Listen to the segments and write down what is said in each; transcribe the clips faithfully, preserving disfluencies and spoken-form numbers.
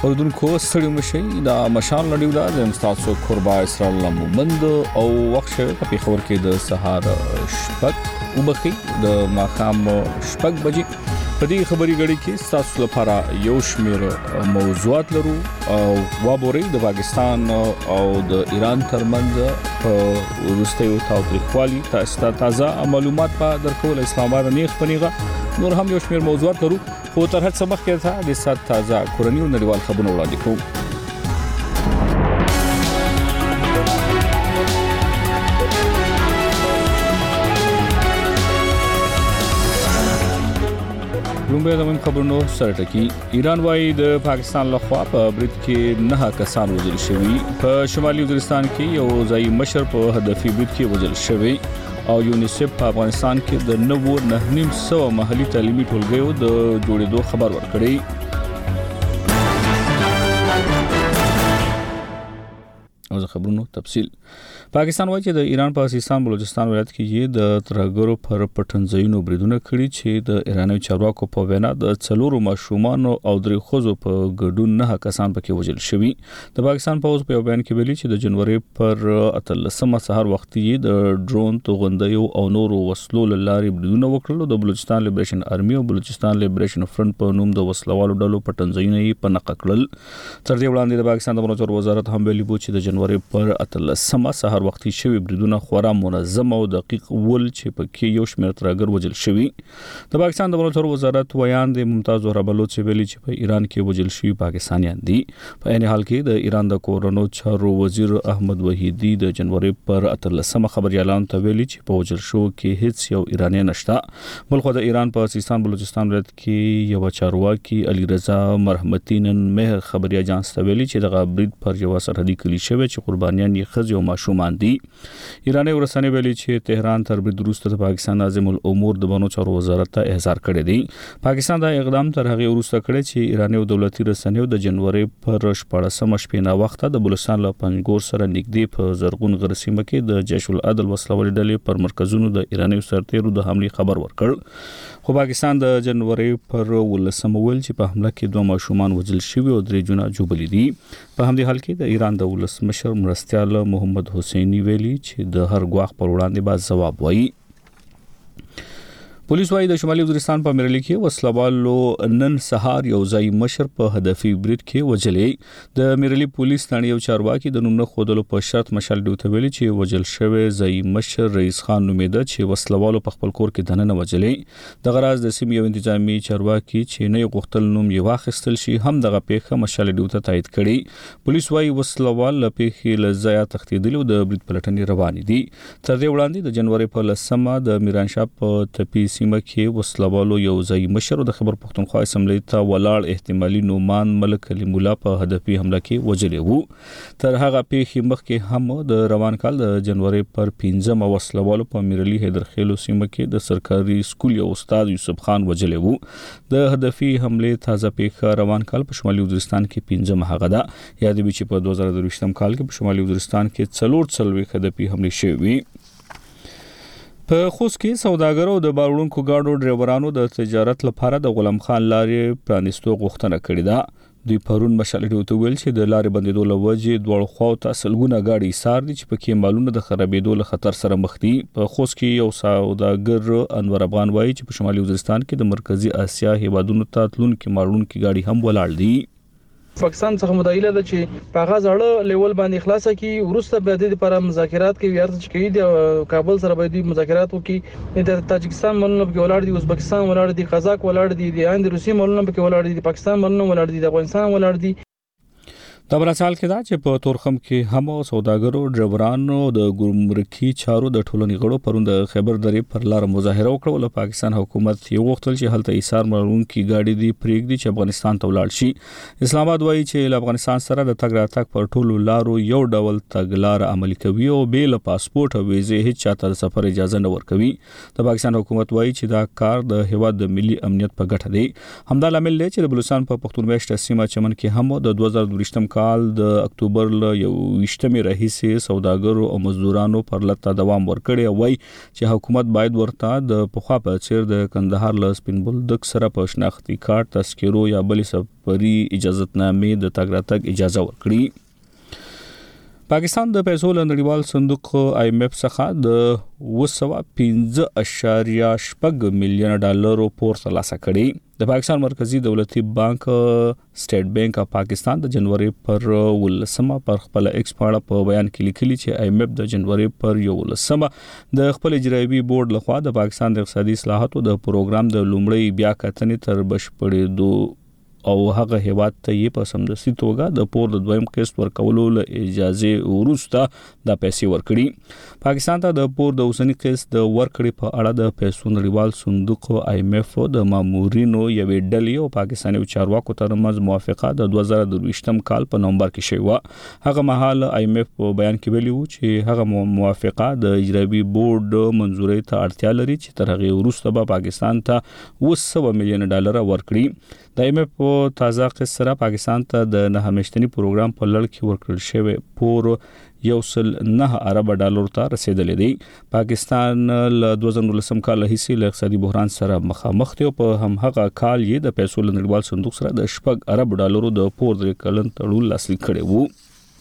اوردونکو ستړي مشي دا مشال لړیو دا د مستاسو قربا اسرائیل مومند او وخت په خبر کې د سهار شپږ وبخي د ماخام شپږ بجې په دې خبري غړي کې تاسو لپاره یو شمیر موضوعات لرو او وابوري د پاکستان او د ایران ترمنځ په ورستیو تاوتریخوالي تاسو تازه معلومات په درکول اسلام آباد نیخ پنیغه نور هم یو شمیر موضوعات لرو خو تر هڅه مخکې ته د سات تازه کورنیو نړیوال خبرونه وړاندې کوم. لومبه د خبرونو سره ټکی ایران وايي د پاکستان لخوا په برید کې نه کسان وژل شوي. په شمالي وزیرستان کې یو ځای مشر په هدفي برید کې وژل شوی او یونیسف په افغانستان کې د نوو نه نیم سو محلي تعلیمي ټولګیو د جوړېدو خبر ورکړی. او خبرونو تفصیل پاکستان وايي چې د ایران په سیستان بلوچستان ولایت کې یې د ترګرو پر پټنځایونو بریدونه کړي چې د ایراني چارواکو په وینا د څلورو ماشومان او درې خوځو په ګډون نه کسان پکې وژل شوي. د پاکستان پوز په بیان کې ویلي چې د جنوري پر اتلسمه سهار وخت یې د ډرون توغندیو او نورو وسلو لاري بریدونه وکړل. د بلوچستان لیبریشن آرمي او بلوچستان لیبریشن فرنٹ په نوم د وسلوالو ډلو پټنځایونه یې په نقل کړل. تر دې وړاندې د پاکستان د امنیت وزارت هم ویلي و چې د جنوري پر اتلسمه سهار وختي شوی بریدونه خورا منظم او دقیق ول چې پکې یو شمېر ترګر وژل شوی. د پاکستان د امنیت وزارت ویان د ممتاز ربلوت چې ویلي چې په ایران کې وژل شوی پاکستانیان دي. په عین حال کې د ایران د کورونو چارو وزیر احمد وحیدی د جنوري پر اتلسمه خبري اعلان ته ویلي چې په وژل شو کې هیڅ یو ایرانی نشته. بلخو د ایران په سیستان بلوچستان ولایت کې یو چارواکي علي رضا مرحمتي نن مهر خبري اجانس ته ویلي چې د برید پر یو سرحدي کلی شوی چې قربانیان یې خځې او ماشومان دي. ایرانی ورسنه ویلي چې تهران تر برید وروسته د پاکستان ناظم الامور د بانو چارو وزارت ته احضار کړی دی. پاکستان دا اقدام تر هغه وروسته کړی چې ایرانی دولتي رسنیو د جنوري پر شپږمه شپې وخت د بلوچستان له پنځګور سره نږدې په زرغون غرسیمه کې د جیش العدل وسلوالي ډلې پر مرکزونو د ایرانی سرتیرو د حمله خبر ورکړ. خو پاکستان د جنوري پر ولسمه ول چې په حمله کې دوه ماشومان وژل شوي او درې جونه جوړلي دي. په همدې حال کې د ایران د ولسمشر مرستیال محمد حسینی ویلي چې د هر ګواښ پر وړاندې به ځواب وایي. پولیس وايي د شمالي وزیرستان په مرلی کې وسلوالو نن سهار یو ځای مشر په هدفي برید کې وژلې. د مرلی پولیس ثاني یو چارواکي د نوم نه خودلو په شرط مشال ډیوته ویلي چې وژل شوی ځای مشر رئیس خان نومیده چې وسلوالو په خپل کور کې دننه وژلې. د غراز د سیمې یو انتظامی چارواکي چې نه غوښتل نوم یې واخیستل شي هم دغه پیښه مشال ډیوته تایید کړي. پولیس وايي وسلوال له پیښې لزایا تختیدل او د برید پلټنې روان دي. تر دې وړاندې د جنوري په لسمه د میرانشاه په تپی سیمه کې وسلوالو یو ځای مشر د خبر پښتونخوا اسمبلی ته ولاړ احتمالي نومان ملک علي مولا په هدفي حمله کې وژلی وو. تر هغه پیښې مخکې هم د روان کال د جنوري پر پنځمه وسلوالو په میرلی حیدرخیلو سیمه کې د سرکاري سکول یو استاد یوسف خان وژلی وو. د هدفي حمله تازه پیښه روان کال په شمالي وزیرستان کې پنځمه هغه ده. یادوي چې په دوه زره درویشتم کال کې په شمالي وزیرستان کې څلور څلوېښت هدفي حملې شوې. په خوست کې سوداګرو د بارونکو گاډو ډرایورانو د تجارت لپاره د غلام خان لارې پرانیستو غوښتنه کړې ده. دوی پرون مشالې ډیوته ویل چې د لارې بندیدو له وجې دواړو خواو ته سلګونه گاډي ایثار دي چې پکې مالونه د خرابېدو له خطر سره مخ دي. په خوست کې یو سوداګر انور افغان وایي چې په شمالي وزیرستان کې د مرکزی اسیا هیوادونو ته تلونکي مالونکي گاډي هم ولاړ دي. پاکستان څخه مدایله ده چې په هغه ځړه لیول باندې خلاصه کی ورسته به د لپاره مذاکرات کوي ارته چې کوي د کابل سره به د مذاکرات وکي. د تاجکستان ملونه په ولاړ دي، ازبکستان ولاړ دي، قزاق ولاړ دي، د اند روسي ملونه په ولاړ دي، د پاکستان ملونه ولاړ دي، د افغانستان ولاړ دي. د برسال کې دا چې په تورخم کې هم سوداګرو ډرایورانو د ګمرکي چارو د ټولنې غړو پروند خبر درې پر لار مظاهره وکړه. له پاکستان حکومت یو غوښتل چې هلته ایثار مالونکي گاډي دی پرېږدي چې افغانستان ته ولاړ شي. اسلام آباد وایي چې له افغانستان سره د تګ راتګ پر ټولو لارو یو ډول تګلار عملي کوي او بې له پاسپورت او ویزې هیڅ چاته د سفر اجازه نه ورکوي. د پاکستان حکومت وایي چې دا کار د هیواد د ملي امنیت په ګټه دی. همدا لامل دی چې د بلوچستان په پښتون میشته سیمه چمن کې هم د دوه زره دوه کال کال د اکتوبر ل یو وشتمې راهیسې سوداګرو او مزدورانو پر لته دوام ورکړی وای چې حکومت باید ورته د پخوا په څیر د کندهار ل سپین بولدک سره په شناختی کارت تذکرو یا بل سفري اجازهتنامې د تګ راتګ اجازه ورکړي. پاکستان د پیسو له نړیوال صندوق آی ایم ایف څخه د اوه سوه پنځه اعشاریه شپږ میلیونه ډالرو پور ترلاسه کړي. د پاکستان مرکزی دولتي بانک سټیټ بانک اف پاکستان د جنوري پر ولسمه پر خپل ایکس پاړه په بیان کې لیکلي چې آی ایم ایف د جنوري پر یو ولسمه د خپل اجرایي بورډ لخوا د پاکستان د اقتصادي اصلاحاتو د پروګرام د لومړی بیا کتنې تر بشپړېدو او هغه هیواد ته یې په سمدستي توګه د پور د دویم قسط ورکولو له اجازه وروسته د پیسې ورکړي. پاکستان ته د پور د اوسنی قسط د ورکړې په اړه د پیسو نړیوال صندوق آی ایم ایف د مامورینو یوې ډلې او پاکستاني چارواکو ترمنځ موافقه د دوه زره دوه کال په نومبر کې شوې و. هغه مهال آی ایم ایف په بیان کې ویلي و چې هغه موافقه د اجرایي بورډ منزوري ته اړتیا لري چې تر هغه وروسته به پاکستان ته اوه سوه میلیون ډالر ورکړي. د آی ایم ایف تازه قسط سره پاکستان ته د نه میاشتنی پروګرام په لړ کې ورکړل شوی پور یو سل نه ارب ډالر ته رسیدلی دی. پاکستان له دوه زره نولسم کال هیڅ له اقتصادي بحران سره مخامخ دی او په همغه کال یې د پیسو له نړیوال صندوق سره د شپږ ارب ډالرو د پور د کلن تړون لاسلیک کړی وو.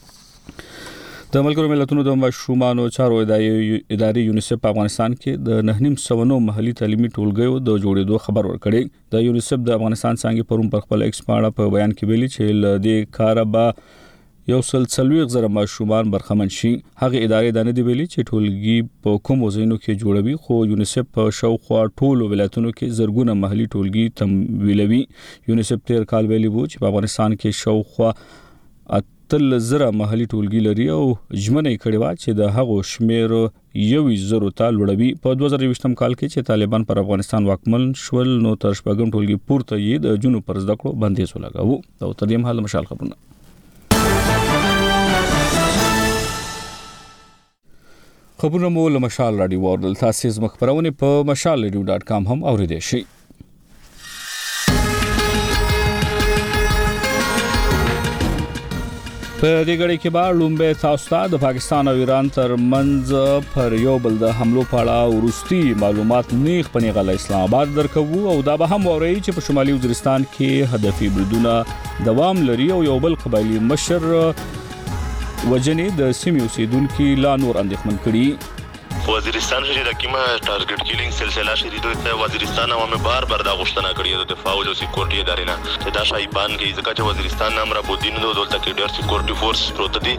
د ملګرو ملتونو د ماشومانو چارو ادارې یونیسف په افغانستان کې د نه نیم سوه نو محلي تعلیمي ټولګیو د جوړېدو خبر ورکړی. د یونیسف د افغانستان څنګه پروم پر خپل ایکس پاړه په بیان کې ویلي چې ل دې کار به یو سل څلوېښت زره ماشومان برخمن شي. هغه ادارې د نه دی ویلي چې ټولګي په کوم ځایونو کې جوړوي خو یونیسف په شاوخوا ټولو ولایتونو کې زرګونه محلي ټولګي تمویلوي. یونیسف تیر کال ویلي وو چې په افغانستان کې شاوخوا تل زره محلي ټولګي لري او ژمنه کړې و چې د هغو شمیر یو زرو ته لوړوي. په دوه زره یوولسم کال کې چې طالبان پر افغانستان واکمن شول نو تر شپږم ټولګي پورته یې د جنوب پر زده کړو بندیز ولګاوه. دا تر دې مهال مشال خبرونه. خبرونه مو له مشال رادیو ورل تاسو زموږ خبرونه په مشال رادیو ډاټ کام هم اوریدئ شئ. په دې غړي کې به لومبه تاسو ته د پاکستان او ایران ترمنځ پر یو بل د حملو په اړه ورستي معلومات نیغ په نیغه اسلام آباد درکوو او دا به هم ووري چې په شمالي وزیرستان کې هدفي بریدونه دوام لري او یو بل قبایلی مشر وجنې د سیمې اوسیدونکو لا نور اندېښمن کړي. وزیرستان شری د کیمه ټارګټ کیلینګ سلسله شری د وزیرستان عوامه بار بار د غشتنه کړی د دفاع او سکیورټي ادارې نه چې دا شایبان کې ځکه چې وزیرستان نام را بودین د دولت کې ډیر سکیورټي فورس پروت دي.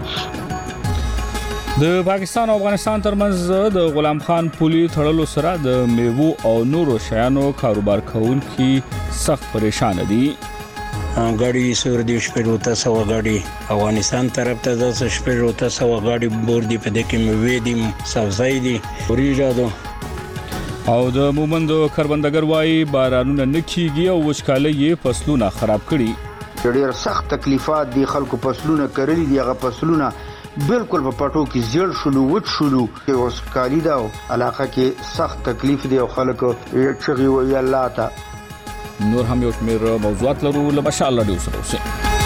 د پاکستان او افغانستان ترمنځ د غلام خان پولي تړلو سره د میوو او نورو شیانو کاروبار کوونکي سخت پریشان دي. غاړي سور دی شپږ تاسو غاړي افغانستان طرف ته د شپږ تاسو غاړي بور دی په دې کې مې دي سبزی دي وريجادو او د مومند کروندګر وای بارانونه نکیږي او وشکاله یې فصلونه خراب کړي. ډېر سخت تکلیفات دي خلکو فصلونه کړلي دي هغه فصلونه بالکل په پټو کې زیړ شلو وټ شلو اوس کالی دا علاقه کې سخت تکلیف دی او خلکو چغي وی الله تا نور هم یو شمیر موضوعات لرو له مشال رادیو سره اوسئ.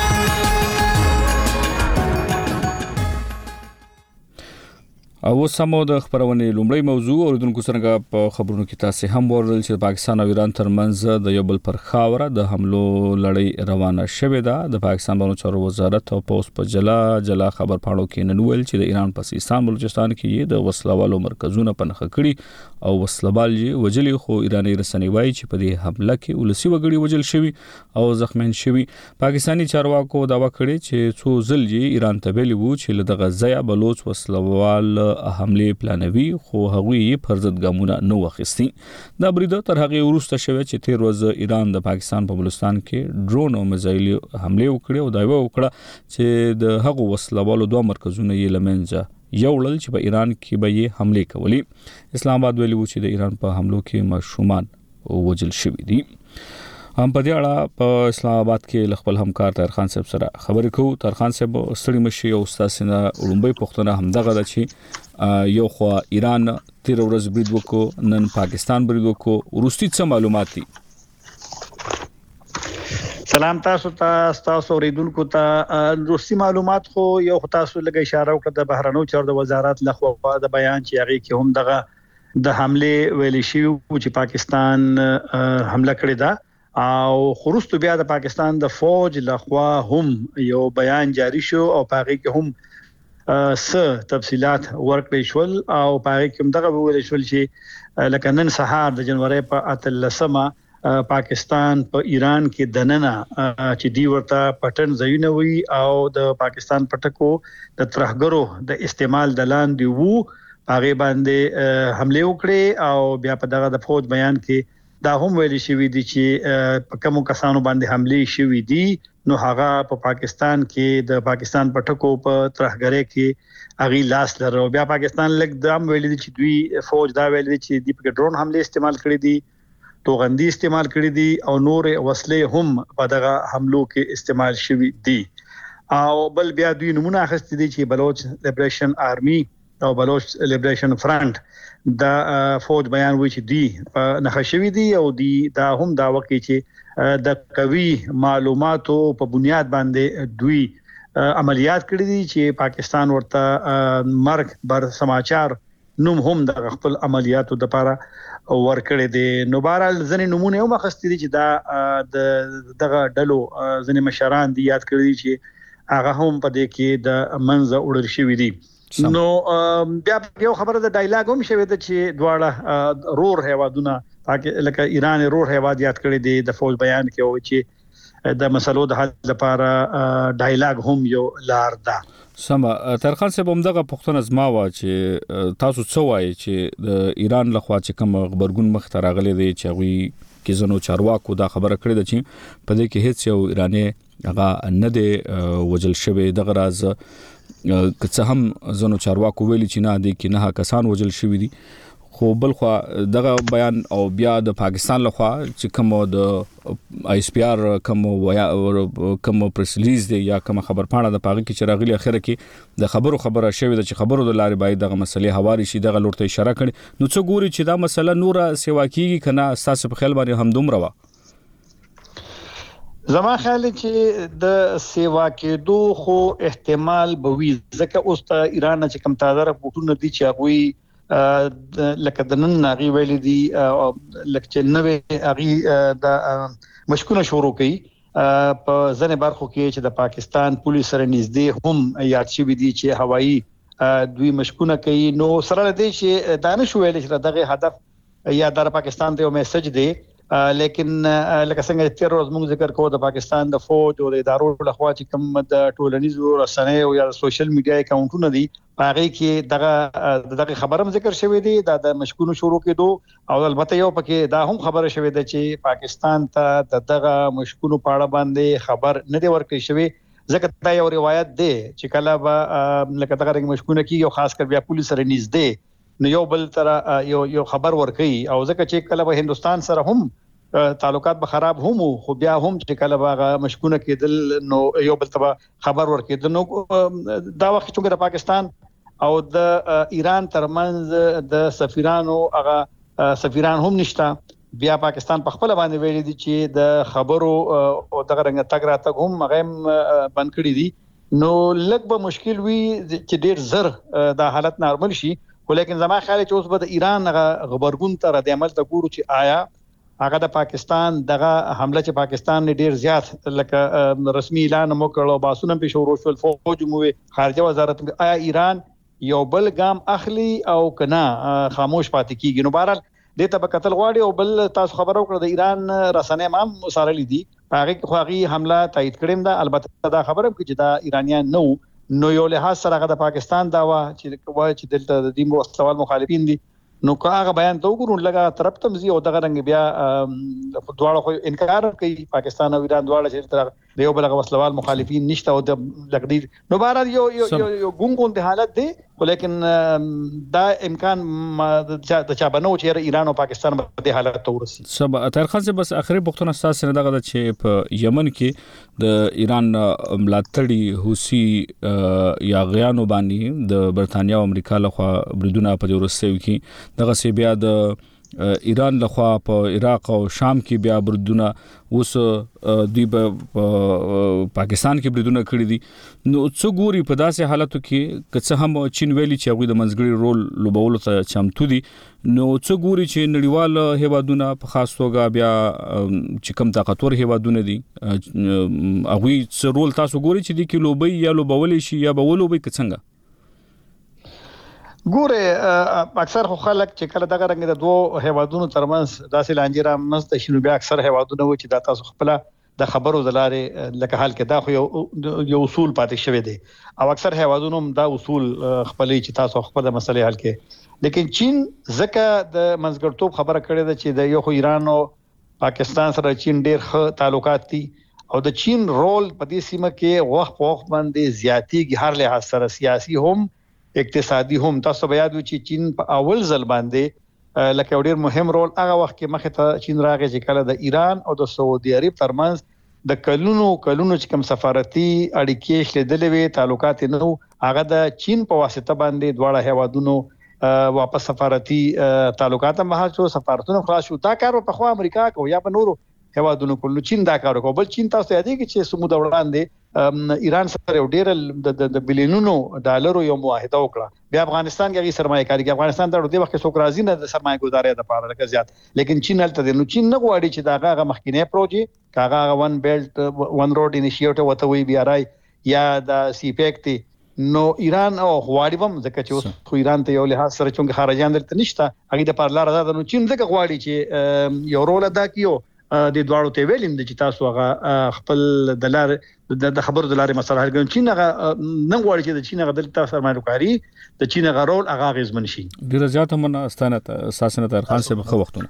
او سمو د خبرونه لومړی موضوع اوریدونکو سره په خبرونو کې تاسو هم ورل چې پاکستان او ایران ترمنځ د یو بل پر خاوره د حملو لړۍ روانه شوې ده. د پاکستان بانو چارو وزارت او پوس په جلا جلا خبر پاڼو کې نن ویل چې د ایران په سیستان بلوچستان کې د وسلوالو مرکزونه پنځه کړي او وسلوال یې وجلي خو ایرانی رسنۍ وایي چې په دې حمله کې ولسی وګړي وجل شوی او زخمین شوی. پاکستانی چارواکو داوا کړی چې څو ځل یې ایران ته ویلي وو چې له دغه ځای بلوچ وسلوال حمله پلانوي خو هغه یې فرضت ګامونه نو وخستی. دا برید تر هغه وروسته شوی چې تیر ورځ ایران د پاکستان په بلوچستان کې ډرون او میزایل حمله وکړه او دا وکړه چې د هغه وسلوالو دوه مرکزونه یې لمنځه یو لل چې په ایران کې به یې حمله کولی. اسلام آباد ویلي و چې د ایران په حملو کې ماشومان وجل شوي دي. هم په دې اړه په اسلام آباد کې خپل همکار طاهر خان صاحب سره خبرې کوو. طاهر خان صاحب ستړي مشي او استاد نه لومبۍ پښتنه همدغه د چې یو خو ایران تیر ورځ برید وکړو نن پاکستان برید وکړو ورستي څه معلومات دي؟ سلام تاسو ته تاسو اوریدونکو ته روسي معلومات خو یو تاسو لګی اشاره وکړه د بهرنیو چارو د وزارت لخوا د بیان چې هغه کې هم دغه د حمله ویل شي چې پاکستان حمله کړې ده او خروستو بیا د پاکستان د فوج لخوا هم یو بیان جاری شو او پاره کې هم س تفصيلات ورکړې شول او پاره کې هم دغه ویل شول چې لکه نن سهار د جنوري په اتلسمه پاکستان په پا ایران کې دننه چې دی ورته پټن ځایونه وي او د پاکستان پټکو د ترهګرو د استعمال د لاندې وو هغه باندې حمله وکړي او بیا په دغه د فوج بیان کې دا هم ویل شوی دی چې په کومو کسانو باندې حمله شوی دی نو هغه په پا پاکستان کې د پاکستان پټکو په ترهګرۍ کې اغي لاس لرو بیا پاکستان لګ دام ویل دي چې دوی فوج دا ویل دي چې دی په ډرون حمله استعمال کړی دي توغندي استعمال کړی دي او نور وسلې هم په دغه حملو کې استعمال شوی دي او بل بیا دوی نمونه اخستې دي چې بلوچ لیبریشن آرمي او بلوچ لیبریشن فرنٹ د فوج بیان وی چې دی نه خشوي دي او دی دا هم دا وکړي چې د قوي معلوماتو په بنیاد باندې دوی عملیات کړی دي چې پاکستان ورته مرګ بر سماچار نوم هم د خپل عملیاتو د لپاره ورکړې دي نو بهرال ځنې نمونه یو مخستې دي چې دا د دغه ډلو ځنې مشران دي یاد کړی چې هغه هم په دې کې د منځ وړل شوی دي نو بیا یو خبره د ډایلاګ هم شوی دی چې دواړه رور هیوادونه لکه ایران رور هیواد یاد کړی دي د فوج بیان کې او چې د مسلو د حل لپاره ډایلاګ هم یو لار ده سم ترخان صاحب هم دغه پښتون ازما وا چې تاسو څه وایي چې د ایران لخوا چې کوم خبرګون مخ ته راغلي دي چې وی کې زنو چارواکو دا خبره کړې ده چې په دې کې هیڅ یو ایرانی هغه نه دی وجل شوی دغه راز که هم زنو چارواکو ویلي چې نه دي کې نه کسان وجل شوی دي خو بل خو دغه بیان او بیا د پاکستان لخوا چې کوم د آی اس پی آر کوم ویا کوم پریس ریلیز دی یا کوم خبر پاڼه د پاغي کې چراغلی اخره کې د خبرو خبره شوی د چې خبرو د لارې باید دغه مسلې حواله شي دغه لورته اشاره کړي نو څه ګوري چې دا مسله نوره سیوا کیږي کنه اساس په خیال باندې هم دومره وا زما خیال چې د سیوا کې دوه خو احتمال بوي ځکه اوس ته ایران چې کم تازه راپورټونه دي چې هغه لکه د نن ناغي ویل دي لکه چې نوې اغي د مشکونه شروع کړي په ځنې برخو کې چې د پاکستان پولیس سره نږدې هم یاد شوی دي چې هوایی دوی مشکونه کوي نو سره دې چې دانش ویل چې دغه هدف یا د پاکستان ته میسج دی لیکن لکه څنګه چې روز موږ ذکر کوو د پاکستان د فوج او د ادارو لخوا چې کوم د ټولنیزو رسنیو او یا سوشل میډیا اکاونټونه دي هغه کې دغه دغه خبرم ذکر شوی دی د مشکونو شروع کېدو او البته یو پکې دا هم خبره شوی دی چې پاکستان ته دغه مشکونو پاړه باندې خبر نه دی ورکړی شوی ځکه دا یو روایت دی چې کله به لکه دغه مشکونه کې یو خاص کر بیا پولیس سره نږدې نو یو بل تر یو یو خبر ورکړي او ځکه چې کله به هندستان سره هم تعلقات به خراب هم خو بیا هم چې کله به مشکونه کېدل نو یو بل ته خبر ورکړي نو دا وخت چې د پاکستان او د ایران ترمنځ د سفیرانو هغه سفیران هم نشته بیا پاکستان په خپل باندې ویلي دي چې د خبرو او دغه رنګ تګ راتګ هم هغه بند کړی دي نو لږ به مشکل وي چې ډیر زر د حالت نارمل شي ولیکن زما خیال چې اوس به د ایران غبرګون تر د عمل ته ګورو چې آیا هغه د پاکستان دغه حمله چې پاکستان ډیر زیات لکه رسمي اعلان مو کړو باسونه په شروع شول فوج مو خارجه وزارت آیا ایران یو بل ګام اخلي او کنا خاموش پاتې کیږي نو بهرحال د ته په قتل غواړي او بل تاسو خبرو کړو د ایران رسنۍ مام مسارلې دي هغه خوغي حمله تایید کړم دا البته دا خبره کوي چې دا ایرانیان نو نو یو له سره د پاکستان داوا چې وای چې دلته د دې مستوال مخالفین دي نو کاغه بیان ته وګورو لګا طرف تمزي او دغه رنګ بیا دواړه خو انکار کوي پاکستان او ایران دواړه چې تر دیو بلغه وسلوال مخالفین نشته او د لګډي نو بهر یو یو یو ګونګون د حالت دی ولیکن دا امکان د چا بنو چې ایران او پاکستان په دې حالت ته ورسي سبا تر خاصه بس اخري پښتون اساس نه دغه چې په یمن کې د ایران ملاتړي حوثي یا غیانو باندې د برتانیا او امریکا لخوا بریدونه په ورسېو کې دغه سی بیا د ایران لخوا په عراق او شام کې بیا بریدونه اوس دوی په پاکستان کې بریدونه کړی دي نو څو ګوري په داسې حالاتو کې که څه هم چین ویلي چې هغوی د منځګړي رول لوبولو ته چمتو دي نو څو ګوري چې نړیوال هیوادونه په خاص توګه بیا چې کوم طاقتور هیوادونه دي هغوی څه رول تاسو ګوري چې دي کې لوبي یا لوبولی شي یا به ولوبي که څنګه ګوره اکثر خو خلک چې کله دغه رنګ د دوه هیوادونو ترمنځ داسې لانجې رامنځته شي نو بیا اکثر هیوادونه و چې دا تاسو خپل د خبرو د لارې لکه حال کې دا خو یو یو اصول پاتې شوی دی او اکثر هیوادونو دا اصول خپلې چې تاسو خپل د مسلې حل کې لیکن چین ځکه د منځګړتوب خبره کړې ده چې د یو خو ایران او پاکستان سره چین ډېر ښه تعلقات دي او د چین رول په دې سیمه کې وخت په وخت باندې زیاتېږي هر لحاظ سره سیاسي هم اقتصادي هم تاسو بیا د چین په اول ځل باندې لکه ډیر مهم رول هغه وخت کې مخه ته چین راغی چې کله د ایران او د سعودي عرب ترمنځ د کلونو کلونو چې کوم سفارتي اړیکې شلیدلې وي تعلقات نو هغه د چین په واسطه باندې دواړه هیوادونو واپس سفارتي تعلقات هم هڅو سفارتونو خلاص شو دا کار په خو امریکا کو یا په نورو هیوادونو کولو چین دا کار کوي بل چین تاسو یادېږي چې سمو د وړاندې ایران سره یو ډېر د بلینونو ډالرو یو معاهده وکړه بیا افغانستان کې سرمایه کاری کې افغانستان ته د وخت څوک راځي نه د سرمایه ګزاري د پاره لکه زیات لیکن چین هلته نو چین نه غواړي چې دا هغه مخکینه پروژې کاغه ون بیلټ ون روډ انیشیټیو وته وی بي آر آی یا د سی پیک تی نو ایران او غواړي هم ځکه چې اوس خو ایران ته یو لحاظ سره چونګ خارجان درته نشته هغه د پارلار آزاد نو چین ځکه غواړي چې یو رول ادا کیو د دوړو ته ویلم چې تاسو هغه خپل دلار د خبرو دلارې مسله حل کوي چین هغه نه غواړي چې د چین هغه دلته سرمایه کاری د چین هغه رول هغه غزمن شي ډیر زیات هم استانه اساسنه تر خان صاحب خو وختونه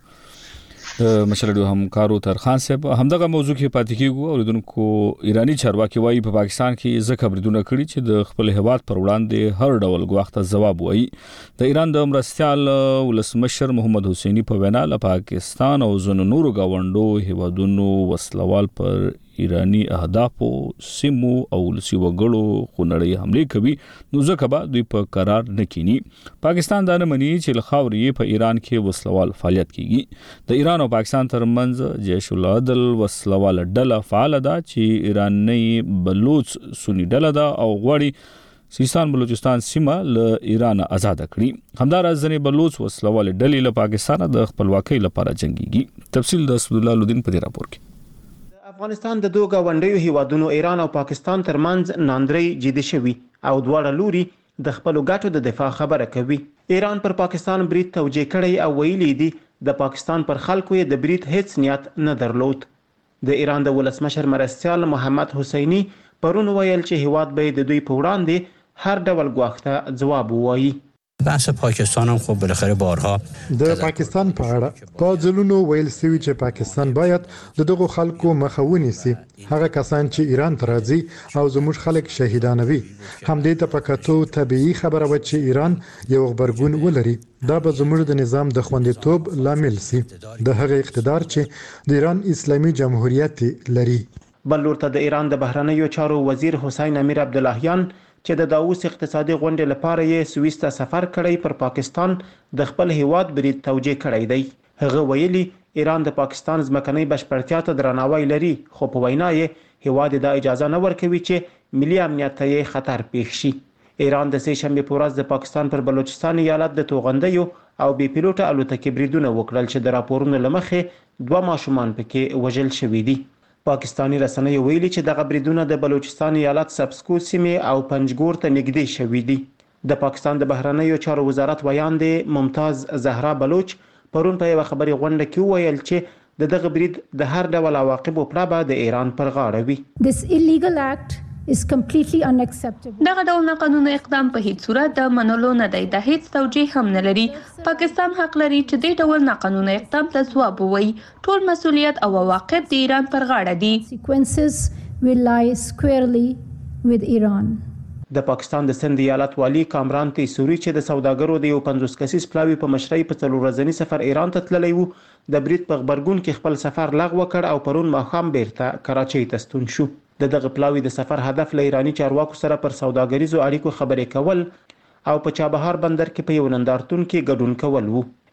مشرډو همکارو تر خان صاحب همدغه موضوع کې پاتې کیږو اوریدونکو ایرانی چارواکي وايي په پاکستان کې ځکه بریدونه کړي چې د خپل هیواد پر وړاندې هر ډول غوښته ځواب وایي د ایران د مرستيال ولسمشر محمد حسینی په وینا له پاکستان او زنو نورو گاونډو هیوادونو وسلوال پر ایرانی اهدافو سیمو او لسی وګړو خونړی حمله کوي نو ځکه به دوی په قرار نه کینی پاکستان دا نه مني چې لخاوري په ایران کې وسلوال فعالیت کیږي د ایران او پاکستان ترمنځ جیش العدل وسلوال ډله فعال ده چې ایرانی بلوچ سنی ډله ده او غوړي سیستان بلوچستان سیمه له ایران آزاد کړي همدار ځنې بلوچ وسلوال ډلې له پاکستان د خپلواکۍ لپاره جنگيږي تفصیل د اسد الله لودین په دې راپور کې افغانستان د دوه گاونډیو هیوادونو ایران او پاکستان ترمنځ ناندري جدي شوي او دواړه لوري د خپل ګټو د دفاع خبره کوي ایران پر پاکستان برید توجیه کړی او ویلي دي د پاکستان پر خلکو د برید هیڅ نیت نه درلود د ایران د ولسمشر مرستيال محمد حسینی پرون ویل چې هیواد به د دوی په وړاندې هر ډول غوښته جواب ووایي بحث پاکستان هم خب بالاخره بارها د پاکستان په اړه په ځلونو ویل سوي چې پاکستان باید د دغه خلکو مخه ونیسي هغه کسان چې ایران ته راځي او زموږ خلک شهیدانوي همدې ته پکاتو طبيعي خبره و چې ایران یو خبرګون ولري دا به زموږ د نظام د خوندیتوب لامل سي د هغه اقتدار چې د ایران اسلامي جمهوریت لري بل ورته د ایران د بهرنیو چارو وزیر حسین امیر عبداللهیان چې د داووس اقتصادي غونډې لپاره یې سويس ته سفر کړی پر پاکستان د خپل هیواد برید توجیه کړی دی هغه ویلي ایران د پاکستان ځمکنۍ بشپړتیا ته درناوی لري خو په وینا یې هیواد د اجازه نه ورکوي چې ملي امنیت ته یې خطر پیښ شي ایران د سه شنبه په ورځ د پاکستان پر بلوچستان ایالت د توغندیو او بي پیلوټه الوتکې بریدونه وکړل چې د راپورونو لمخې دوه ماشومان پکې وژل شوي دي پاکستانی رسنۍ ویلي چې دغه بریدونه د بلوچستان ایالت سبسکو سیمې او پنجګور ته نږدې شوي دي د پاکستان د بهرنیو چارو وزارت ویاندې ممتاز زهرا بلوچ پرون په یو خبري غونډه کې ویل چې د دغه برید د هر ډول عواقبو په اړه د ایران پر غاړه وي This illegal act is completely unacceptable. دغه ډول قانوني اقدام په هیڅ صورت د منلو نه دی د هیڅ توجیه هم نه لري پاکستان حق لري چې د ډول قانوني اقدام ته ځواب ووایي ټول مسؤلیت او عواقب د ایران پر غاړه دي Consequences will lie squarely with Iran. د پاکستان د سند ایالت والی کامران تیسوري چې د سوداګرو د یو پنځوس کسیز پلاوی په مشرۍ په څلور ورځنی سفر ایران ته تللی وو د برید په خبرګون کې خپل سفر لغوه کړ او پرون ماښام بیرته کراچۍ ته ستون شو د دغه پلاوی د سفر هدف له ایرانی چارواکو سره پر سوداګریزو اړیکو خبرې کول او په چابهار بندر کې په یو نندارتون کې ګډون کول وو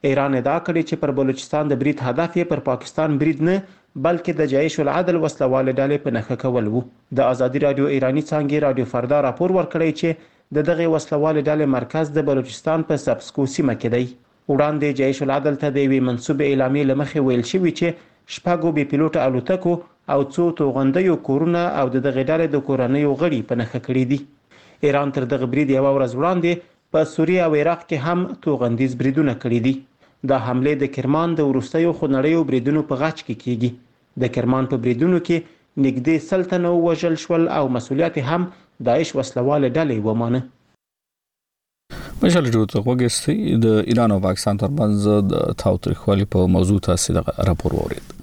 ایران ادعا کړې چې پر بلوچستان د برید هدف یې پر پاکستان برید نه بلکې د جیش العدل وسلوالې ډلې په نښه کول وو. د ازادي رادیو ایرانی څانګې رادیو فردا راپور ورکړی چې د دغه وسلوالې ډلې مرکز د بلوچستان په سبسکو سیمه کې دی. وړاندې جیش العدل ته د یوې منسوبې اعلامیې له مخې ویل شوي چې شپږو بې پیلوټه الوتکو او څو توغندیو کورونه او د دغې ډلې د کورنیو غړي په نښه کړي دي. ایران تر دغه برید یوه ورځ وړاندې په سوریه او عراق کې هم توغندیز بریدونه کړي دي. دا حملې د کرمان د وروستیو خونړیو بریدونو په غچ کې کیږي. د کرمان په بریدونو کې نږدې سل تنه ووژل شول او مسؤلیت هم داعش وسلوالې ډلې ومانه. مشال جوړ وګستي د ایران او پاکستان ترمنځ د تاوتریخوالي په موضوع تاسو د راپور وورید.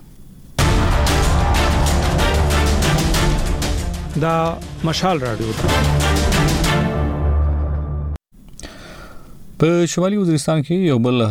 دا مشال رادیو په شمالي وزیرستان کې یو بل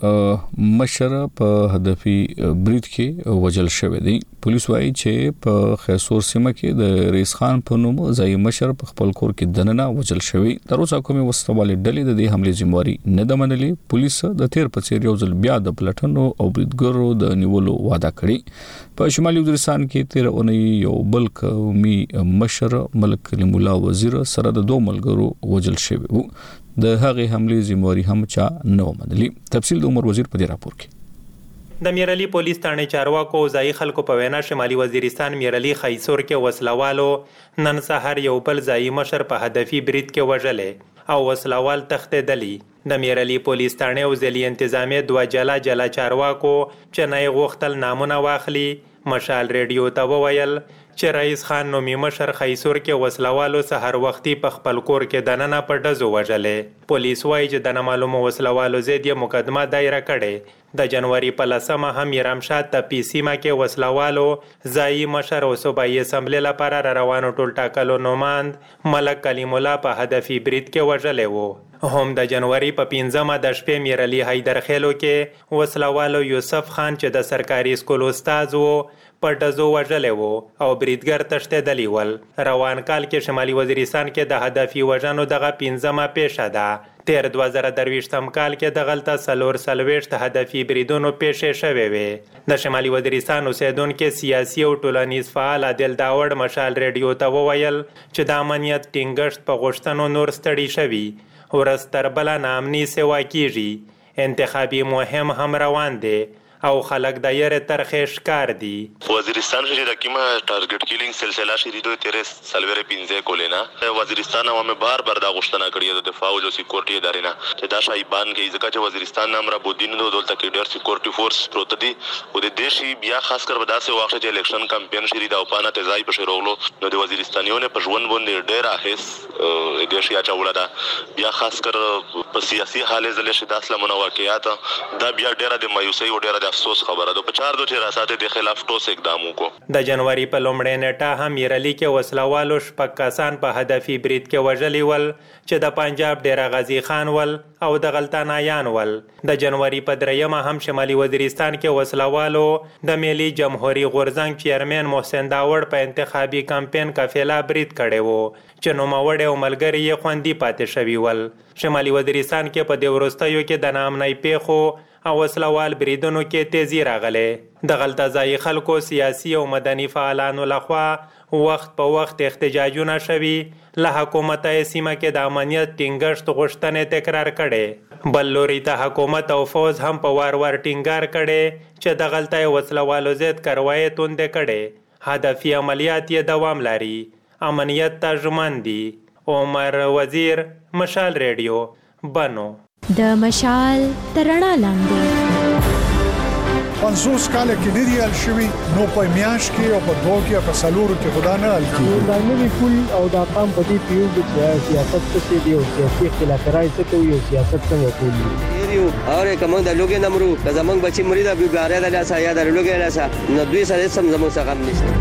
مشر په هدفي برید کې وژل شوی دی. پولیس وایي چې په خیسور سیمه کې د ریس خان په نوم ځای مشر په خپل کور کې دننه وژل شوی. تر اوسه کومې وسلوالې ډلې د دې حملې ذمہواري نه ده منلې. پولیس د تیر په څیر یو ځل بیا د پلټنو او بریدګرو د نیولو وعده کړې. په شمالي وزیرستان کې تیر اونۍ یو بل قومي مشر ملک کلیم الله وزیر سره د دوه ملګرو وژل شوی وو. د هغې حملې ذمہواري هم چا نه ومنلې. تفصیل د عمر وزیر په دې راپور کې. د میرعلی پولیس تھانے چارواکو ځایي خلکو په وینا شمالي وزیرستان میرعلی خیسور کې وسلوالو نن سهار یو بل ځایي مشر په هدفي برید کې وژلې او وسلوال تښتېدلي. د میرعلی پولیس تھانے او ځلي انتظامیه دوه جلا جلا چارواکو چې نه غوښتل نامونه واخلي مشال ریډیو ته وویل چې رئیس خان نومي مشر خیسور کې وسلوالو سحر وختي په خپل کور کې دننه په ډزو وژلې. پولیس وایي چې د نامعلومو وسلوالو ضد یې مقدمه دایره کړې. د جنوري په لسمه هم یرمشاد ته پی سیمه کې وسلوالو ځایي مشر او صوبایي اسمبلې لپاره را روانو ټول ټاکلو نوماند ملک کلیم الله په هدفي برید کې وژلی وو. هم د جنوري په پنځمه د شپې میرعلی حیدرخیلو کې وسلوالو یوسف خان چې د سرکاري سکول استاد وو په ډزو وژلی وو او بریدګر تښتېدلي ول. روان کال کې شمالي وزیرستان کې د هدفي وژنو دغه پنځمه پیښه ده. تیر دوه زره درویشتم کال کې دغلته څلور څلوېښت هدفي بریدونو پیښې شوې وې. د شمالي وزیرستان اوسیدونکي سیاسي او ټولنیز فعال عادل داوړ مشال ریډیو ته وویل چې د امنیت ټینګښت په غوښتنو نور ستړي شوي. ورځ تر بله ناامني سیوا کیږي. انتخابي مهم هم روان دی او خلک د یې ترخې ښکار دي. وزیرستان چې د کیمه ټارګټ کیلینګ سلسله شری دوی تیرې سلویرې پنځه کولینا وزیرستان عوامه بار بار دا غوښتنه کړې د دفاع او سکیورټي ادارې نه چې دا شایبان کې ځکه چې وزیرستان نام را بودین نو دلته کې ډېر سکیورټي فورس پروت دي او د دیشي بیا خاص کر وداسه وخت چې الیکشن کمپاین شری دا پانه تزای په شروغلو نو د وزیرستانیونه په ژوند باندې ډېر احس دیشي اچوله دا بیا خاص کر په سیاسي حالې زله شي د اسلام واقعیات دا بیا ډېر د مایوسۍ او ډېر د افسوس خبره ده. په چار دو چې راساته د خلاف ټوس اقدام وکړو. د جنوري په لومړۍ نیټه هم میرعلی کې وسلوالو شپږ کسان په هدفي برید کې وژلي ول چې د پنجاب ډیر غازی خان ول او د غلطانایان ول. د جنوري په دریمه هم شمالي وزیرستان کې وسلوالو د ملي جمهوریت غورځنګ چیرمن محسن داوړ په انتخابي کمپاین کافله برید کړی وو چې نوموړی او ملګري یې خوندي پاتې شوي ول. شمالي وزیرستان کې په دې وروستیو کې د ناامنۍ پیښو او وسلوال بریدونو کې تیزی راغلی. د غلطه ځایي خلکو سیاسي او مدني فعالانو لخوا وخت په وخت احتجاجونه شوي. له حکومته سیمه کې د امنیت ټینګښت غوښتنې تکرار کړي. بل لوري ته حکومت او فوز هم په وار وار ټینګار کړي چې د غلطه وسلوالو ضد کاروایي توندې کړي. هدفي عملیات یې دوام لري. امنیت ته ژمن دي. عمر وزیر مشال ریډیو بنو. د مشال ترڼا لاندې پنځوس کاله کې نه دی حل شوي نو په میاشت کې او په دوه کې او په څلورو کې خدا نه حل کېږي. دا نوي پول او دا قام په دې پیوږي چې سیاست څه دی او سیاسي اختلافات څه کوي او سیاست څنګه کوي. یو اور کوم د لوګي نمرو د زمنګ بچي مرید ابي ګاره د لاسه یا د لوګي لاسه نو دوی سره سم زموږ څخه هم نشته.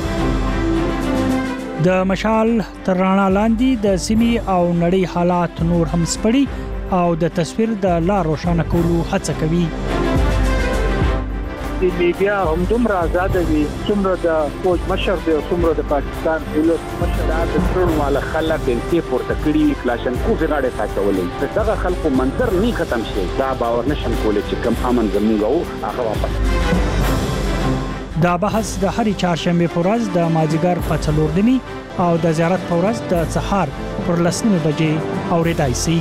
د مشال ترڼا لاندې د سیمې او نړۍ حالات نور هم سپړي او د تصویر د لار روښانه کولو هڅه کوي. د میډیا هم دومره آزاد دي څومره د فوج مشر دی او څومره د پاکستان ولس مشر د ټول مال خلک د پورته کړي کلاشنکوف غاړه ساتولې دغه خلکو منظر نه ختم شي دا باور نشم کولای چې کوم امن زموږ او هغه واپس دا بحث د هرې چهارشنبه په ورځ د مازیګر په څلور نیمې او د زیارت په ورځ د سهار پر لس نیمې بجې اورېدای شي.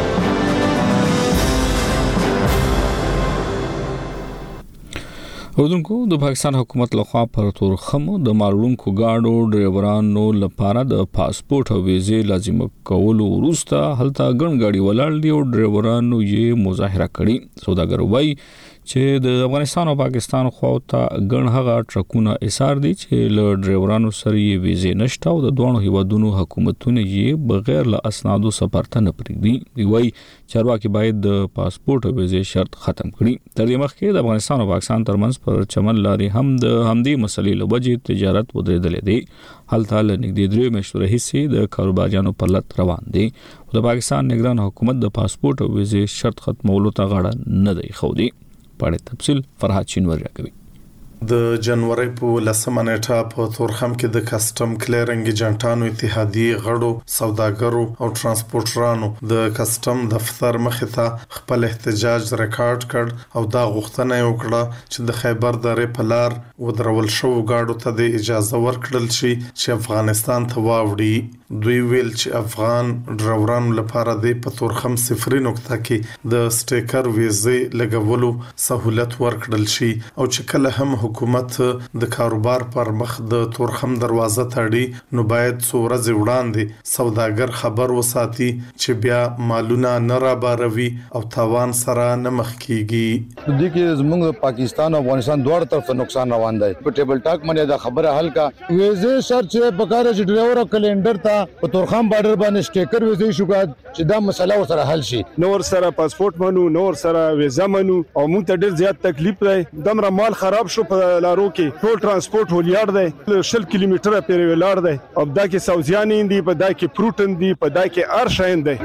اردوونکو د پاکستان حکومت لخوا پر تورخمو د مالونکو گاډو ډرایورانو لپاره د پاسپورت او ویزې لازم کولو وروسته هلته ګڼ گاډي ولاړ دي او ډرایورانو یې مظاهره کړې. سوداګر وایي چې د افغانستان او پاکستان خواته ګڼ هغه ټرکونه ایثار دي چې له ډرایورانو سره یې ویزې نشته او د دوه هیوادونو حکومتونه یې بغیر له اسنادو سفر ته نه پرېږدي. وایي چارواکي باید د پاسپورت او ویزې شرط ختم کړي. تر دې مخکې د افغانستان او پاکستان ترمنځ پر چمن لارې هم د همدې مسلې له وجې تجارت ودرېدلې دی. هلته له نږدې درې میاشتو راهیسې د کاروباریانو په لټ روان دي. د پاکستان نگران حکومت د پاسپورت او ویزې شرط ختمولو ته غاړه نه دی ښودي. په اړه تفصیل فرحات شینواری راکوي. د جنوري په لسمه نیټه په تورخم کې د کسټم کلیرنګ ایجنټانو اتحادیې غړو سوداګرو او ترانسپورټرانو د کسټم دفتر مخې ته خپل احتجاج ریکارډ کړ او دا غوښتنه وکړه چې د خیبر درې په لار ودرول شو غاډو ته د اجازه ورکړل شي چې افغانستان ته واوړي. دوی ویل چې افغان ډرایورانو لپاره د په تورخم صفري نقطه کې د سټیکر ویزې لګولو سہولت ورکړل شي او چې کله هم حکومت د کاروبار پر مخ د تورخم دروازه تړي نو باید څو ورځې وړاندې سوداګر خبر وساتي چې بیا مالونه نه را باروي او تاوان سره نه مخ کیږي. د دې کې زموږ پاکستان او افغانستان دواړو طرف ته نقصان روان دی. په ټیبل ټاک باندې دا خبره حل کا ویزې شرط چې په کار چې ډرایور او کلندر ته په تورخم بارډر باندې سټیکر ویزې شو چې دا مسله ورسره حل شي. نور سره پاسپورت منو نور سره ویزا منو او موږ ته ډیر زیات تکلیف دی. دمره مال خراب شو په لارو کې ټول ترانسپورت ولیار دی شل کیلومتره پیر ولاړ دی او دا کې سوزیان دي په دا کې پروټن دي په دا کې ارشین دی.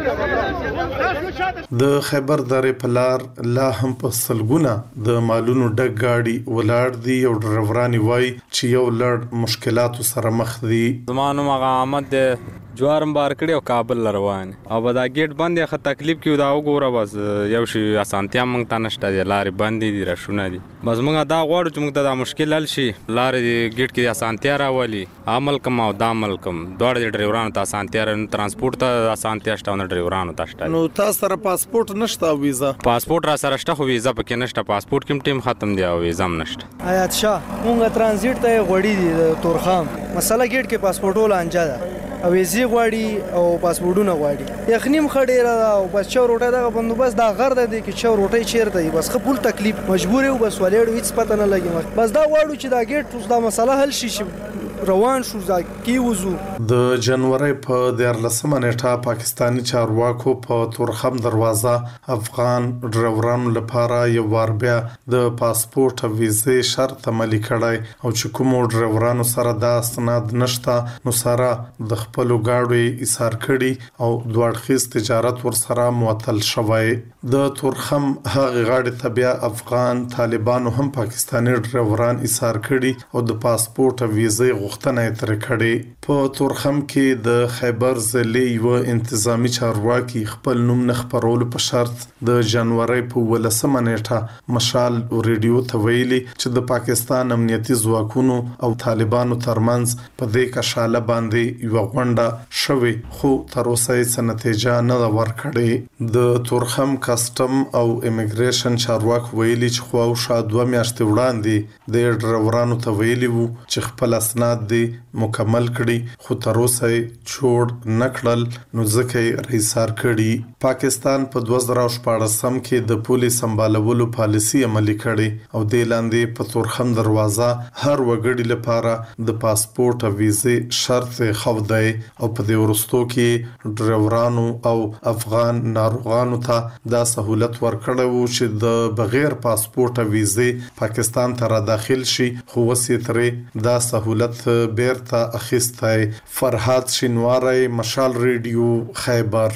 د خیبر درې په لار لا هم په سلګونه د مالونو ډک گاډي ولاړ دي او ډرایوران وایي چې یو لړ مشکلاتو سره مخ دي. زمانو مغه احمد جوارم بار کړي او کابل روان او دا گیټ بندې خه تکلیف کیو دا وګوره بس یو شی اسانتیا مونږ ته نشته دي لارې بندې دي رښونه دي بس مونږ دا غواړو چې مونږ ته دا مشکل حل شي لارې گیټ کې اسانتیا راولي عمل کم او دا عمل کم دوړ ډرایورانو ته اسانتیا ترانسپورت ته اسانتیا شته نو ډرایورانو ته شته. نو تاسو سره پاسپورت نشته او ویزا پاسپورت را سره شته خو ویزا پکې نشته پاسپورت کوم ټیم ختم دی او ویزا هم نشته. آیات شاه مونږ ترانزیت ته غوړی دي تورخم مسله گیټ کې پاسپورت ول انجا ده او ویزې غواړي او پاسپورتونه غواړي یخنیم خډیره او بس چا روټه دغه بندوبست دا غر ده چې چا روټه چیرته بس خپل تکلیف مجبور یو بس ولېړو هیڅ پته نه لګي بس دا غواړو چې دا گیټ اوس دا مسله حل شي روان شو ځکه وزو. د جنوري په دیارلسمه نیټه پاکستانی چارواکو په تورخم دروازه افغان ډرایورانو لپاره یو وار بیا د پاسپورت او ویزې شرط عملي کړی او چې کوم ډرایورانو سره دا اسناد نشته نو سره د خپل گاډي ایثار کړي او دوړخیز تجارت ورسره معطل شوی. د تورخم هغه غاډي تبع افغان طالبانو هم پاکستانی ډرایوران ایثار کړي او د پاسپورت او ویزې غوښتنه یې ترې کړې. په تورخم کې د خیبر ضلع یو انتظامی چارواکي خپل نوم نه خپرولو په شرط د جنوري په ولسمه نیټه مشال ریډیو ته ویلي چې د پاکستان امنیتي ځواکونو او طالبانو ترمنځ په دې کشاله باندې یو غونډه شوې خو تر اوسه یې نتیجه نه ورکړې. د تورخم کسټم او امیګریشن چارواک ویلي چې خو شاید دوه میاشتې وړاندې د ډرایورانو ته ویلي وو چې خپل اسناد دی مکمل کړي خو تر اوسه چوړ نکړل نو ځکه یې ریسار کړي. پاکستان په دوه زره شپاړسم کې د پولیس سمبالولو پالیسي عملي کړي او د لاندې په تورخم دروازه هر وګړي لپاره د پاسپورت او ویزې شرط خو دی او په دې ورستو کې ډرایورانو او افغان ناروغانو ته دا سہولت ورکړی وو چې د بغیر پاسپورت او ویزې پاکستان ته را داخل شي خو وسې ترې دا سہولت بیرته اخیستی. فرحات شینواری مشال ریډیو خیبر.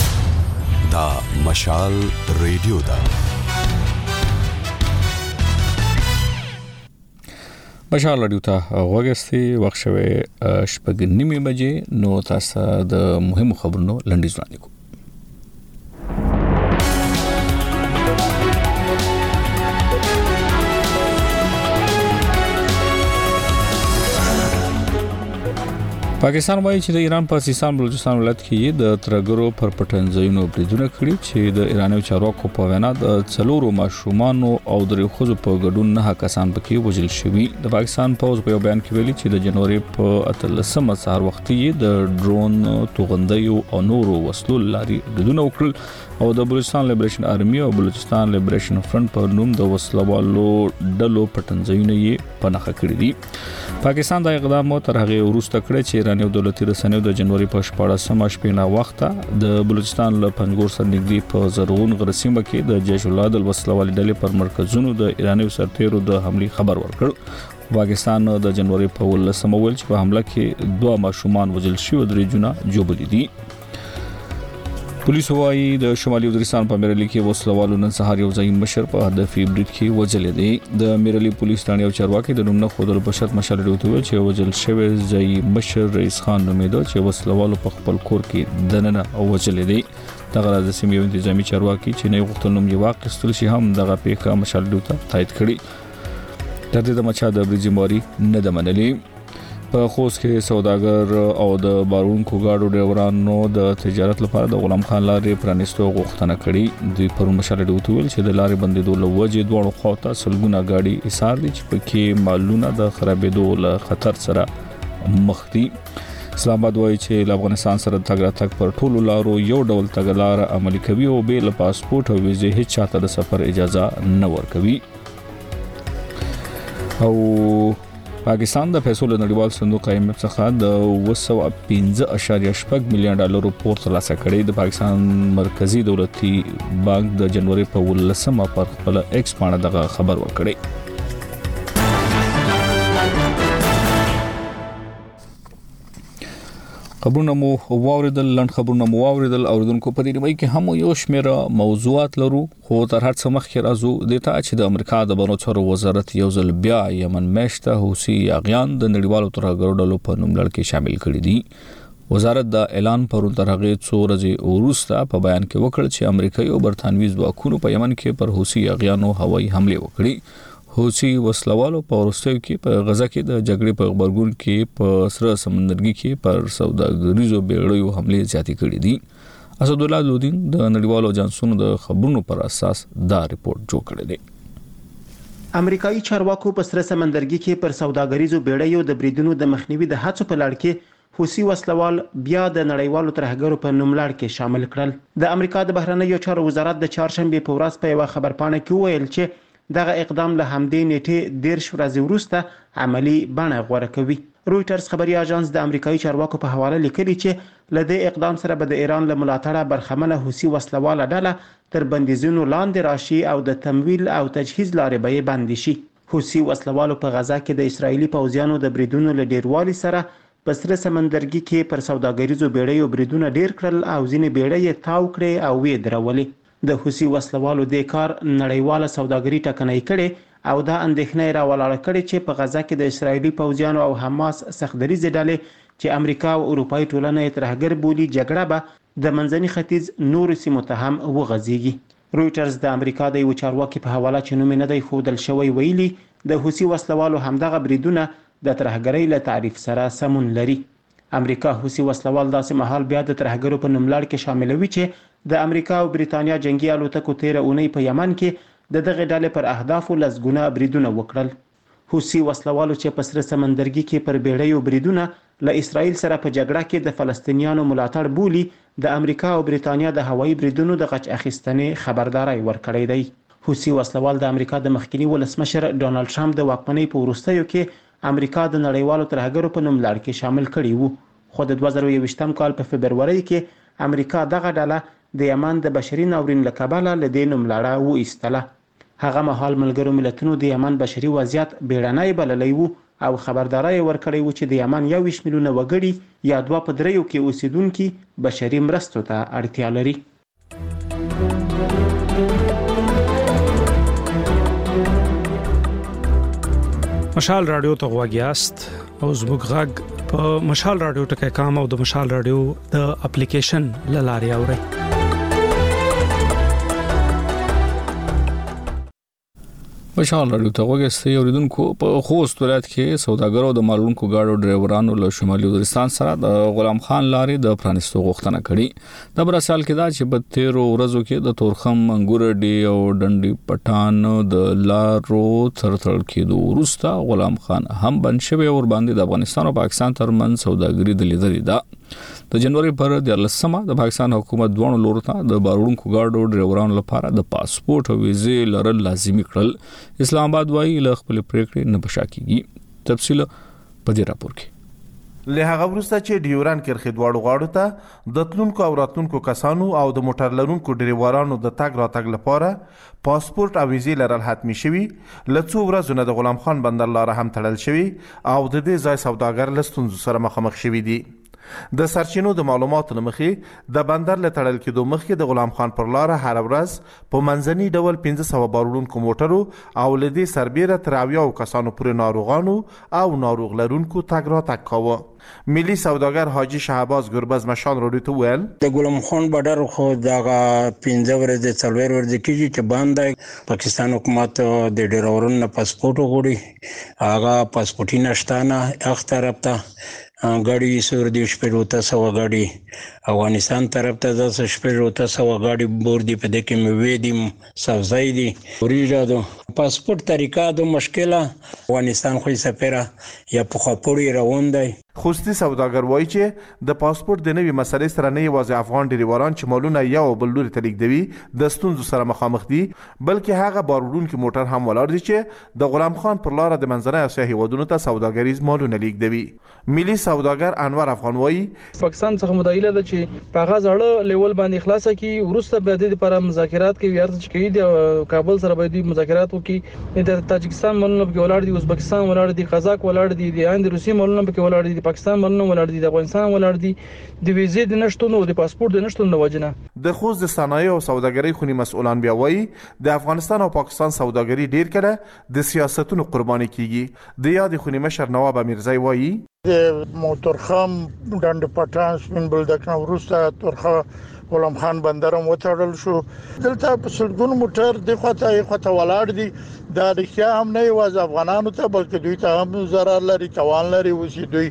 دا مشال ریډیو دا مشال رادیو ته وګورئ وخت شوه شپږ نیمه بجې نو تاسو د مهمو خبرونو لنډیز وړاندې کوو. پاکستان وایي چې د ایران په سیستان بلوچستان ولایت کې د ترګرو پر پټنځایونو بریدونه کړي چې د ایراني چارواکو په وینا د څلورو ماشومان او درې خزو په ګډون نه کسان پکې وژل شوي. د پاکستان پوز په بیان کې ویلي چې د جنوري په اتلسمه سهار وخت کې د ډرون توغندیو او نورو وسلو لاري بریدونه وکړل او د بلوچستان لیبریشن آرمي او بلوچستان لیبریشن فرنٹ په نوم د وسلوالو ډلو پټنځایونه یې پنهخه کړی دي. پاکستان د اقدام تر هغه وروسته کړی چې ایراني دولتي رسنیو د جنوري په شپاړسمه شپه نه وخته د بلوچستان له پنځګور سره نږدې په زرغون غرسیمه کې د جیش العدل وسلوال ډلې پر مرکزونو د ایراني سرتیرو د حمله خبر ورکړ. پاکستان د جنوري په ولسمه ول چې په حمله کې دوه ماشومان وژل شوي او درې جونه جوړ دي. پولیس وايي د شمالي وزیرستان په میرلی کې وسلوالو نن سهار یو ځای مشر په هدفي برید کې وژل دي. د میرلی پولیس ثانیه او چارواکي د نوم نه خودل بشرت مشر ډوتو چې وژل شوی ځای مشر رئیس خان نومیدو چې وسلوالو په خپل کور کې دننه او وژل دي. دغه د سیمې انتظامی چارواکي چې نه غوښتل نوم یې واقعستل شي هم دغه پیښه مشر ډوتو تایید کړي. تر دې د مچا د بریجماري نه د منلي. په خوست کې سوداګر او د بارونکو گاډو ډرایورانو د تجارت لپاره د غلام خان لارې پرانیستو غوښتنه کړې. دوی پرون مشاله ډوتو ویل چې د لارې بندیدو له وجې دوه خواته سلګونه گاډي ایثار دي چې پکې مالونه د خرابېدو له خطر سره مخ دي. اسلام آباد وایي چې افغانستان سره تګ راتګ پر ټولو لارو یو ډول تګلار عملي کوي او به له پاسپورت او ویزې هیڅ چاته د سفر اجازه نه ورکوي. او پاکستان د پیسو له نړیوال صندوق آی ایم اف څخه د اوه سوه پنځه اعشاریه شپږ میلیون ډالرو پور ترلاسه کړی. د پاکستان مرکزی دولتي بانک د جنوري په ولسمه پر خپل ایکس باندې دغه خبر ورکړی. خبرونه مو واوریدل لند خبرونه مو واوریدل اوریدونکو په دې وای کې هم یو شمېر موضوعات لرو خو تر هر څه مخکې راځو د ته چې د امریکا د بانو چارو وزارت یو ځل بیا یمن میشته حوثي یاغیان د نړیوالو ترهګرو ډلو په نوم لړ کې شامل کړي دي. وزارت د اعلان پرون تر هغه څو ورځې وروسته په بیان کې وکړ چې امریکایي او برتانوي ځواکونو په یمن کې پر حوثي یاغیانو هوایي حمله وکړي. حوثي وسلوالو په ورستیو کې په غزا کې د جګړې په خبرګون کې په سره سمندرګي کې پر سوداګریزو بیړیو حمله زیاتې کړې دي. اسد الله لودین د نړیوالو جانسونو د خبرونو پر اساس دا ریپورت جوړ کړی دی. امریکایي چارواکو په سره سمندرګي کې پر سوداګریزو بیړیو د بریدونو د مخنیوي د هڅو په لړ کې حوثي وسلوال بیا د نړیوالو ترهګرو په نوم لړ کې شامل کړل. د امریکا د بهرنیو چارو وزارت د چهارشنبه په ورځ په یو خبرپاڼه کې ویل چې دغه اقدام له همدې نیټې ډیر ورځې وروسته عملی بڼه غوړه کوي. رويټرز خبري اژانس د امریکایي چارواکو په حواله لیکلي چې له دې اقدام سره به د ایران له ملاتړه برخمنه حوثي وسلواله ډله تر بندیزونو لاندې راشي او د تمویل او تجهیز لارې به بند شي. حوثي وسلوالو په غزا کې د اسرایلی پوځیانو د بریدونو له ډیروالي سره په سره سمندرګي کې پر سوداګریزو بیړیو بریدونه ډیر کړل او ځینې بیړۍ تاو کړې او وې درولې. د حوثي وسلوالو د کار نړیواله سوداګري ټکنۍ کړي او دا اندېښنه راولاړه کړي چې په غزا کې د اسرایلی پوځیانو او حماس سختدریزې ډلې چې امریکا او اروپאי ټولنه یې ترهګر بولي جګړه به د منځني ختیځ نورو سیمو ته هم وغځيږي. رويټرز د امریکا د یو چارواکي په حواله چې نوم نه دی ښودل شوی ویلي د حوثي وسلوالو همدغه بریدونه د ترهګرۍ له تعریف سره سمون لري. امریکا حوثي وسلوال داسې مهال بیا د ترهګرو په نوم لړ کې شاملوي چې د امریکا او بریتانیا جنگي الوتکو تیر اونۍ په یمن کې د دغه ډلې پر اهدافو لسګونه بریدونه وکړل. حوثي وسلوالو چې په سره سمندرګي کې پر بیړیو بریدونه له اسرائیل سره په جګړه کې د فلسطینیانو ملاتړ بولي د امریکا او بریتانیا د هوایي بریدونو د غچ اخیستنې خبرداري ورکړې دی. حوثي وسلوال د امریکا د مخکنی ولسمشر ډونالد ټرمپ د واکمنۍ په وروستیو کې امریکا د نړیوالو ترهګرو په نوم لړ کې شامل کړي وو. خو د دوه زره یوویشتم کال په فبرورۍ کې امریکا دغه ډله د یمن د بشري ناورین له کبله له دې نوم لړه و ایستله. هغه مهال ملګرو ملتونو د یمن بشري وضعیت بیړنی بللی وو او خبرداري ورکړی و چې د یمن یوویشت میلیونه وګړي یا دوه په دریو کې اوسیدونکي بشري مرستو ته اړتیا لري. مشال رادیو ته غواګیاست او زموږ غږ په مشال رادیو ټکی کام او د مشال رادیو د اپلیکیشن لاري اوري. مشال رادیو ته وګورئ اوریدونکو په خوست ولایت کې سوداګرو د مالونکو گاډو ډرایورانو له شمالي وزیرستان سره د غلام خان لارې د پرانستو غوښتنه کړې. د برسال کې دا چې په تیرو ورځو کې د تورخم انګور ډي او ډنډي پټان د لارو ترتل کېدو وروسته غلام خان هم بند شوی او باندې د افغانستان او پاکستان ترمنځ سوداګري د لیدلې ده. د جنوري پر د لسمه د پاکستان حکومت دوه لورو ته د بارونکو گاډو ډرایورانو لپاره د پاسپورت او ویزې لرل لازمي کړل. اسلام آباد وايي له خپل پریکړې نه بشاکیږي. تفصیل په دې راپور کې. له هغه وروسته چې ډیوران کرخې دواړو غاړو ته د تلونکو او راتلونکو کسانو او د موټر لرونکو ډرایورانو د تګ راتګ لپاره پاسپورت او ویزې لرل حتمی شوي، له څو ورځو نه د غلام خان بندر لاره هم تړل شوي او د دې ځای سوداګر له ستونزو سره مخامخ شوي دي. د سرچینو د معلوماتو مخې د بندر له تړل کېدو مخکې د غلام خان پر لاره هر ورځ په منځني ډول پنځه سوه بارونکو موټرو او له دې سربیره تر اویاو کسانو پورې ناروغانو او ناروغ لرونکو تګ راتګ کاوه. ملي سوداګر حاجی شهباز ګربز مشال روډي ته ویل د غلام خان بډر خو دغه پنځه ورځې څلور ورځې کېږي چې باندې پاکستان حکومت د ډیرورونو پاسپورت غوړي هغه پاسپورت نشته نه اخ طرف ته गाड़ी سور دی شپږ وته سو गाड़ी افغانستان طرف ته د شپږ وته سو गाड़ी بور دی په دې کې مې دي سبزای دي وريجا دو پاسپورت طریقه د مشکله افغانستان خو سفره یا په خپوري روان دی. خوستی سوداګر وایي چې د پاسپورت د نوې مسلې سره نه یوازې افغان ډریوران چې مالونه یو بل لوري ته لیږدوي د ستونزو سره مخامخ دي، بلکې هغه باروړونکي موټر هم ولاړ دي چې د غلام خان پر لاره د منځنۍ اسیا هیوادونو ته سوداګریز مالونه لیږدوي. ملي سوداګر انور افغان وایي پاکستان څخه مدایله ده چې په هغه ځړه لیول باندې خلاصه کی ورسته به د لپاره مذاکرات کوي ارزش کوي د کابل سره به د مذاکرات وکړي. د تاجکستان مالونه په ولاړ دي، ازبکستان ولاړ دي، قزاق ولاړ دي، د اند روسي مالونه په ولاړ دي، پاکستان مالونه ولاړ دي، د افغانستان ولاړ دي، د ویزې د نشټون او د پاسپورت د نشټون د وجنه. د خوست د صنایع او سوداګرۍ خونی مسؤلان بیا وایي د افغانستان او پاکستان سوداګري ډیر کړه د سیاستونو قرباني کیږي. د یاد خونی مشر نواب امیرزای وایي د موټرخم ډنډ پټان سپین بلدک نو ورسته ترخه غلام خان بندرم وتړل شو. دلته په سلګون موټر د خواته یې خواته ولاړ دي. دا رښتیا هم نه یوازې افغانانو ته بلکې دوی ته هم ضرر لري، توان لري. اوس دوی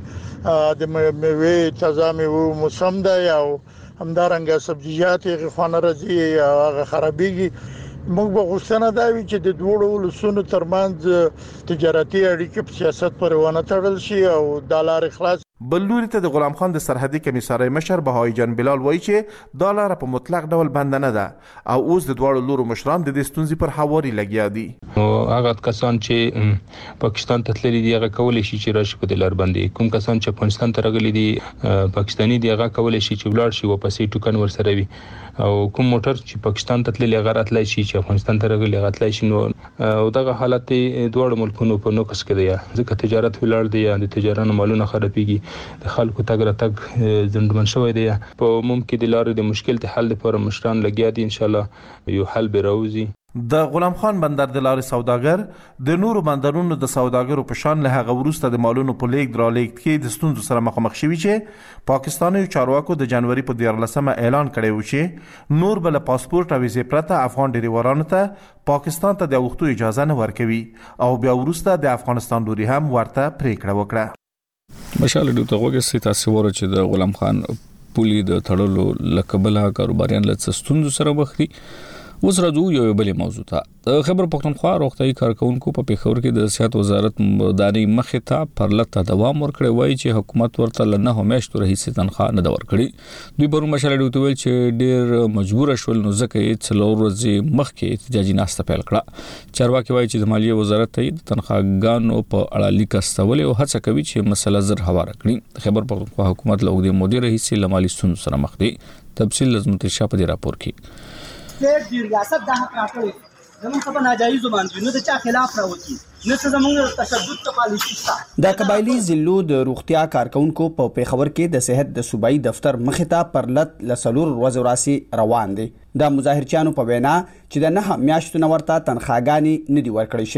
د میوې تازه میوه موسم دی او همدارنګه سبزیجات یې خوانه راځي هغه خرابېږي. موږ به غوښتنه دا وي چې د دوه ولسونو ترمنځ تجارتي اړیکې په سیاست پورې ونه تړل شي او د لارې خلاص. بل لوري ته د غلام خان د سرحدي کمیسارۍ مشر بهاي جان بلال وایي چې دا لاره په مطلق ډول بند نه ده او اوس د دوه لورو مشران د دې ستونزې پر هواري لګیا دي. هغه کسان چې پاکستان ته تللي دي هغه کولای شي چې راشي په دلار باندې، کوم کسان چې افغانستان ته راغلي دي پاکستاني دي هغه کولای شي چې ولاړ شي او پسې ټوکن ورسره وي، او کوم موټر چې پاکستان ته تللي هغه راتلای شي چې افغانستان ته راغلي هغه تلای شي. نو او دغه حالت دوه ملکونو په نوکس کې دی ځکه تجارت ولاړ دی، د تجارانو مالونه خرابېږي، د خلکو تګ راتګ زندمن شوی دی. په ممکن د لارې د مشکل ته حل لپاره مشران لګیا دي، ان شاء الله یو حل به راوځي. د غلام خان بندر د لارې سوداګر د نورو بندرونو د سوداګرو په شان له هغه وروسته د مالونو په لیږد رالېږد کې د ستونزو سره مخامخ شوي چې پاکستاني چارواکو د جنوري په دیارلسمه اعلان کړی و چې نور به له پاسپورت او ویزې پرته افغان ډریورانو ته پاکستان ته د اوښتو اجازه نه ورکوي او بیا وروسته د افغانستان لوري هم ورته پریکړه وکړه. مشال ډیو ته وګورئ تاسو وره چې د غلام خان پولی د تړلو لکبله کاروباریان له ستونزو سره مخ دي. اوس راځو یو بلې موضوع ته. خبر پښتونخوا روغتیايي کارکونکو په پیښور کې د صحت وزارت مداني مخې ته پرلته دوام ورکړی وایي چې حکومت ورته له نه میاشتو راهیسې تنخواه نه ده ورکړې. دوی پرون مشال ډیو ته ویل چې ډېر مجبور شول نو ځکه یې څلور ورځې مخکې احتجاجي ناسته پیل کړه. چارواکي وایي چې د مالیې وزارت ته د تنخواهګانو په اړه لیک استولې او هڅه کوي چې مسله زر هواره کړي. خبر پښتونخوا حکومت له اوږدې مودې راهیسې له مالي ستونزو سره مخ دی. تفصیل لزمت شاه په دې راپور کې. د ریاست د حق راټول زموږ په ناجایز باندې نو د چا خلاف راوځي نو څه زموږ تشدد ته پالیسي شته. د قبایلی ضلعو د روغتیا کارکونکو په پیښور کې د صحت د صوبایي دفتر مخې ته پرلت لسلور ورځې راسي روان دي. د مظاهرچیانو په وینا چې د نه میاشتو نه ورته تنخواهګانې نه دي ورکړې شوې.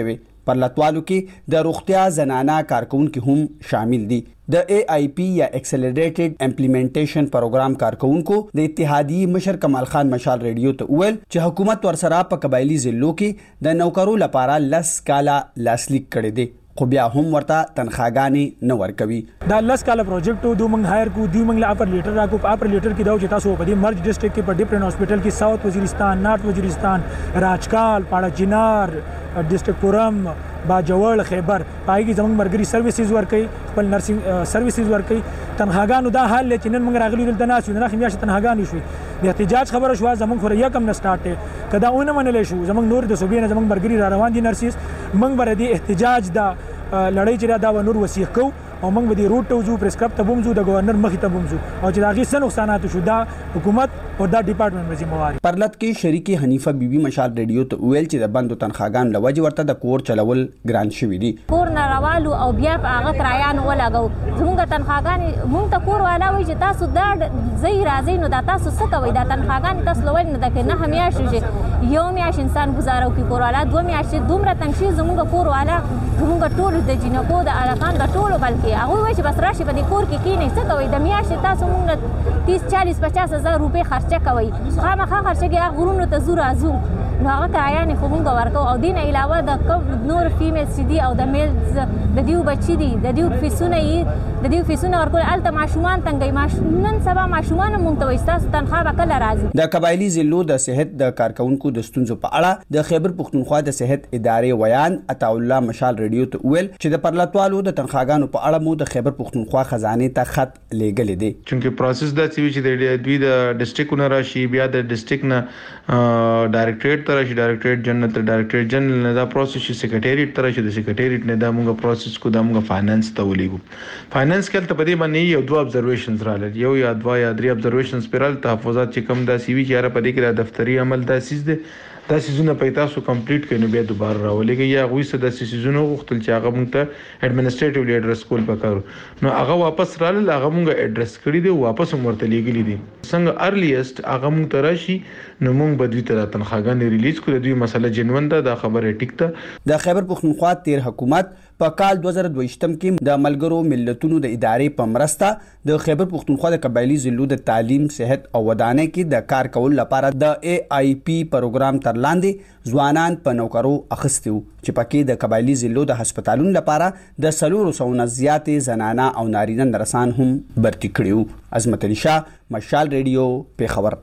پر لټوالو کې د روغتیا زنانه کارکونکو هم شامل دي. د ای آی پی یا ایکسلریټډ امپلیمنټیشن پروګرام کارکونکو د اتحادیې مشر کمال خان مشال ریډیو ته وویل چې حکومت ورسره په قبایلی ضلعو کې د نوکرو لپاره لس کاله لاسلیک کړی دی، خو بیا هم ورته تنخواګانې نه ورکوي. دا لس کاله پروجیکټ دو موږ هایر کو دی موږ له اپر لیټر راکو په اپر لیټر کې دا چې تاسو په دې مرج ډسټریکټ کې په ډیفرنٹ هاسپټل کې ساوث وزیرستان، نارت وزیرستان، راجکال، پاړه چنار، ډسټریکټ پورم، باجوړ، خیبر پای کې زموږ مرګري سرویسز ورکړي، خپل نرسنګ سرویسز ورکړي. تنخواګانو دا حال چې نن موږ راغلي دلته ناس یو نه خمیاشه تنخواګانې شوې د احتجاج خبره شو زموږ خو یو کم نه سٹارټ کدا اونه منلې شو زموږ نور د صوبې نه زموږ مرګري را روان دي نرسز موږ بر دې احتجاج دا لړۍ چې دا و نور وسیخ کو او موږ به دې روټ ته وځو پرسکرپ ته بومځو د گورنر مخې ته بومځو او چې دا غي څه نقصانات شو دا حکومت او دا ډپارټمنټ مې ذمہوار. پرلط کې شریکی حنیفه بیبي مشال ریډیو ته ویل چې د بندو تنخواګان لوجه ورته د کور چلول ګران شوی دي. کور نه راوالو او بیا په هغه کرایان ولګو زموږ تنخواګان مونږ ته کور والا وي چې تاسو دا زی راځي نو دا تاسو څه کوي دا تنخواګان تاسو لول نه دکې نه همیاش شي یو میاش انسان گزارو کې کور والا دوه میاش دومره تنشي زموږ کور والا زموږ ټول د جنکو د الکان د ټولو بلکې هغه وایي چې بس راشي په دې کور کې کینې څه کوي د میاشتې تاسو مونږ تیس چالیس پچاس هزار روپۍ خرچه کوي خامخا خرچه کې هغه غرونو ته ځو راځو نو هغه کرایانې خو مونږ ورکوو او دې نه علاوه د کوم نور فیمیلز چې دي او د میلز د دیو بچي دي د دیو فیسونه یې د دیو فیسونه ورکول هلته ماشومان تنګوي نن سبا ماشومان هم مونږ ته وایي ستاسو تنخوا به کله راځي. د قبایلي ضلعو د صحت د کارکونکو د ستونزو په اړه د خیبر پښتونخوا د صحت ادارې ویان عطاالله مشال ریډیو ته ویل چې د پرلطوالو د تنخواګانو په اړه مو د خیبر پښتونخوا خزانه ته خط لېږلی دی چونکه پروسس دا چې د دوی د ډسټریکټ نه راشي بیا د ډسټریکټ نه ډایریکټریټ ته راشي ډایریکټریټ جنرال ته ډایریکټریټ جنرال نه دا پروسس شي سیکریټریټ ته راشي د سیکریټریټ نه دا موږ پروسس کو دا موږ فاینانس ته ولېږو. فاینانس کې ته په دې باندې یو دوه ابزرویشنز راغلي یو یا دوه یا درې ابزرویشنز پرال تحفظات چې کم دا سی وی چې را په دې کې د دفتری عمل دا سیز دي دا سیزونه په تاسو کمپلیټ کړئ نو بیا دوباره راولېږي یا غوي څه د سیزونو غوښتل چې هغه موږ ته اډمنسټریټیولی اډرس کول پکارو نو هغه واپس رااله هغه موږ اډرس کړی دی واپس ورته لیږلي دي څنګه ارلیست هغه موږ ته راشي نو موږ به دوی ته تنخواګانې ریلیز کړو دوی مسله جنون ده دا خبره ټیک ده. د خیبر پښتونخوا تیر حکومت په کال دوه زره دوه کې د ملګرو ملتونو د ادارې په مرسته د خیبر پښتونخوا د قبایلی ضلعو د تعلیم صحت او ودانۍ کې د کار کول لپاره د ای آی پی پروګرام تر لاندې ځوانان په نوکرو اخیستي وو چې پکې د قبایلی ضلعو د هسپتالونو لپاره د څلورو سوو نه زیاتې زنانه او نارینه نرسان هم برتي کړي وو. عظمت علي شاه مشال ریډیو پیښور.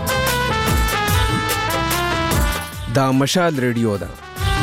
دا مشال ریډیو ده.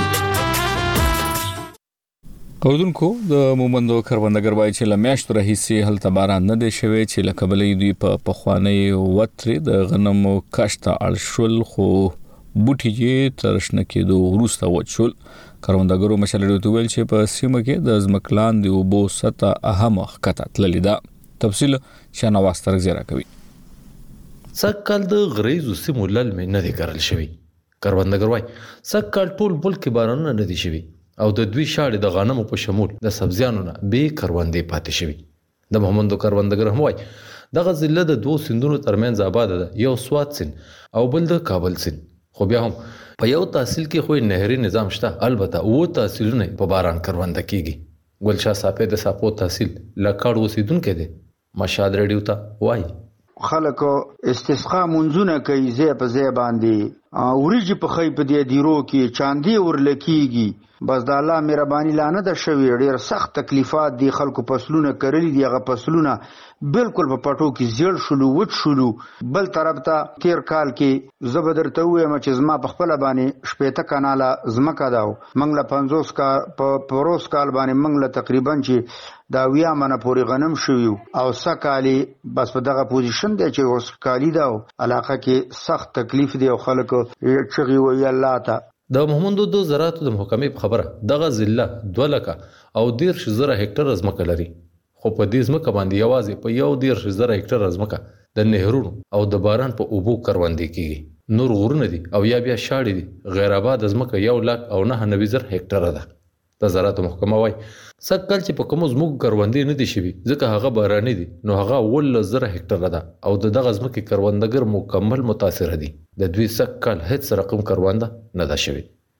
قودونکو د مومندو کروندګر وایي چې لمیاشت راهیسې هلته باران نه دی شوی چې لکه بلې دوی په پخوانی وترې د غنمو کښت ته اړ شول خو بوټي یې تر شنه کېدو وروسته وچ شول. کروندګرو مشال ریډیو ویل چې په سیمه کې د ځمکې د اوبو سطحه اهمه ښکته تللې ده. تفصیل شاهنواز ترک زیرا کوي. سږکال د غریزو سیمو للمې نه دی کرل شوی. کروندګر وایي سږکال ټول ملک کې بارانونه نه دي شوي او د دوی شاړې د غنمو په شمول د سبزیانو نه بې کروندې پاتې شوي. د محمدو کروندګر هم وایي دغه ضلع د دوو سیندونو ترمنځ آباده ده یو سوات سیند او بل د کابل سیند خو بیا هم په یو تحصیل کې خو نهري نظام شته البته اووه تحصیلونه په باران کرونده کیږي. ګلشاه صاحب د ساپو تحصیل لکاړ اوسیدونکی دی مشال ریډیو ته وایي خلک استسقا منځونه کوي ځای په ځای باندې وریجې په خی په دې دیرو کې چاندې ورلکیږي بس د الله مهرباني لانه ده شوی ډیر سخت تکلیفات دي خلکو فصلونه کرلی دي هغه فصلونه بالکل په پټو کې زیړ شلو وچ شلو. بل طرف ته تیر کال کې زبردرته وایم چې زما په خپل باندې شپېته کاناله زمکه داو منګله پنځوس کا په پروس کال باندې منګله تقریبا چې دا ویا منه پوری غنم شوی او سکالی بس په دغه پوزیشن دی چې اوس کالی داو علاقه کې سخت تکلیف دی او خلکو چغي وی الله ته. د محمدو د زراعتو د محکمې په خبره دغه ضلع دوه لکه او دیرش زره هکټره ځمکه لري خو په دې ځمکه باندې یوازې په یو دیرش زره هکټره ځمکه د نهرونو او د باران په اوبو کروندې کیږي. نور غرونه دي او یا بیا شاړې دي غیر آباد ځمکه یو لاک او نه نوي زره هکټره ده. د زراعتو محکمه وایي سږکال چې په کومو ځمکو کروندې نه دي شوي ځکه هغه باراني دي نو هغه اوولس زره هکټره ده او د دغه ځمکې کروندګر مکمل متاثره دي. د دوی سږکال هیڅ رقم کرونده نه ده شوې.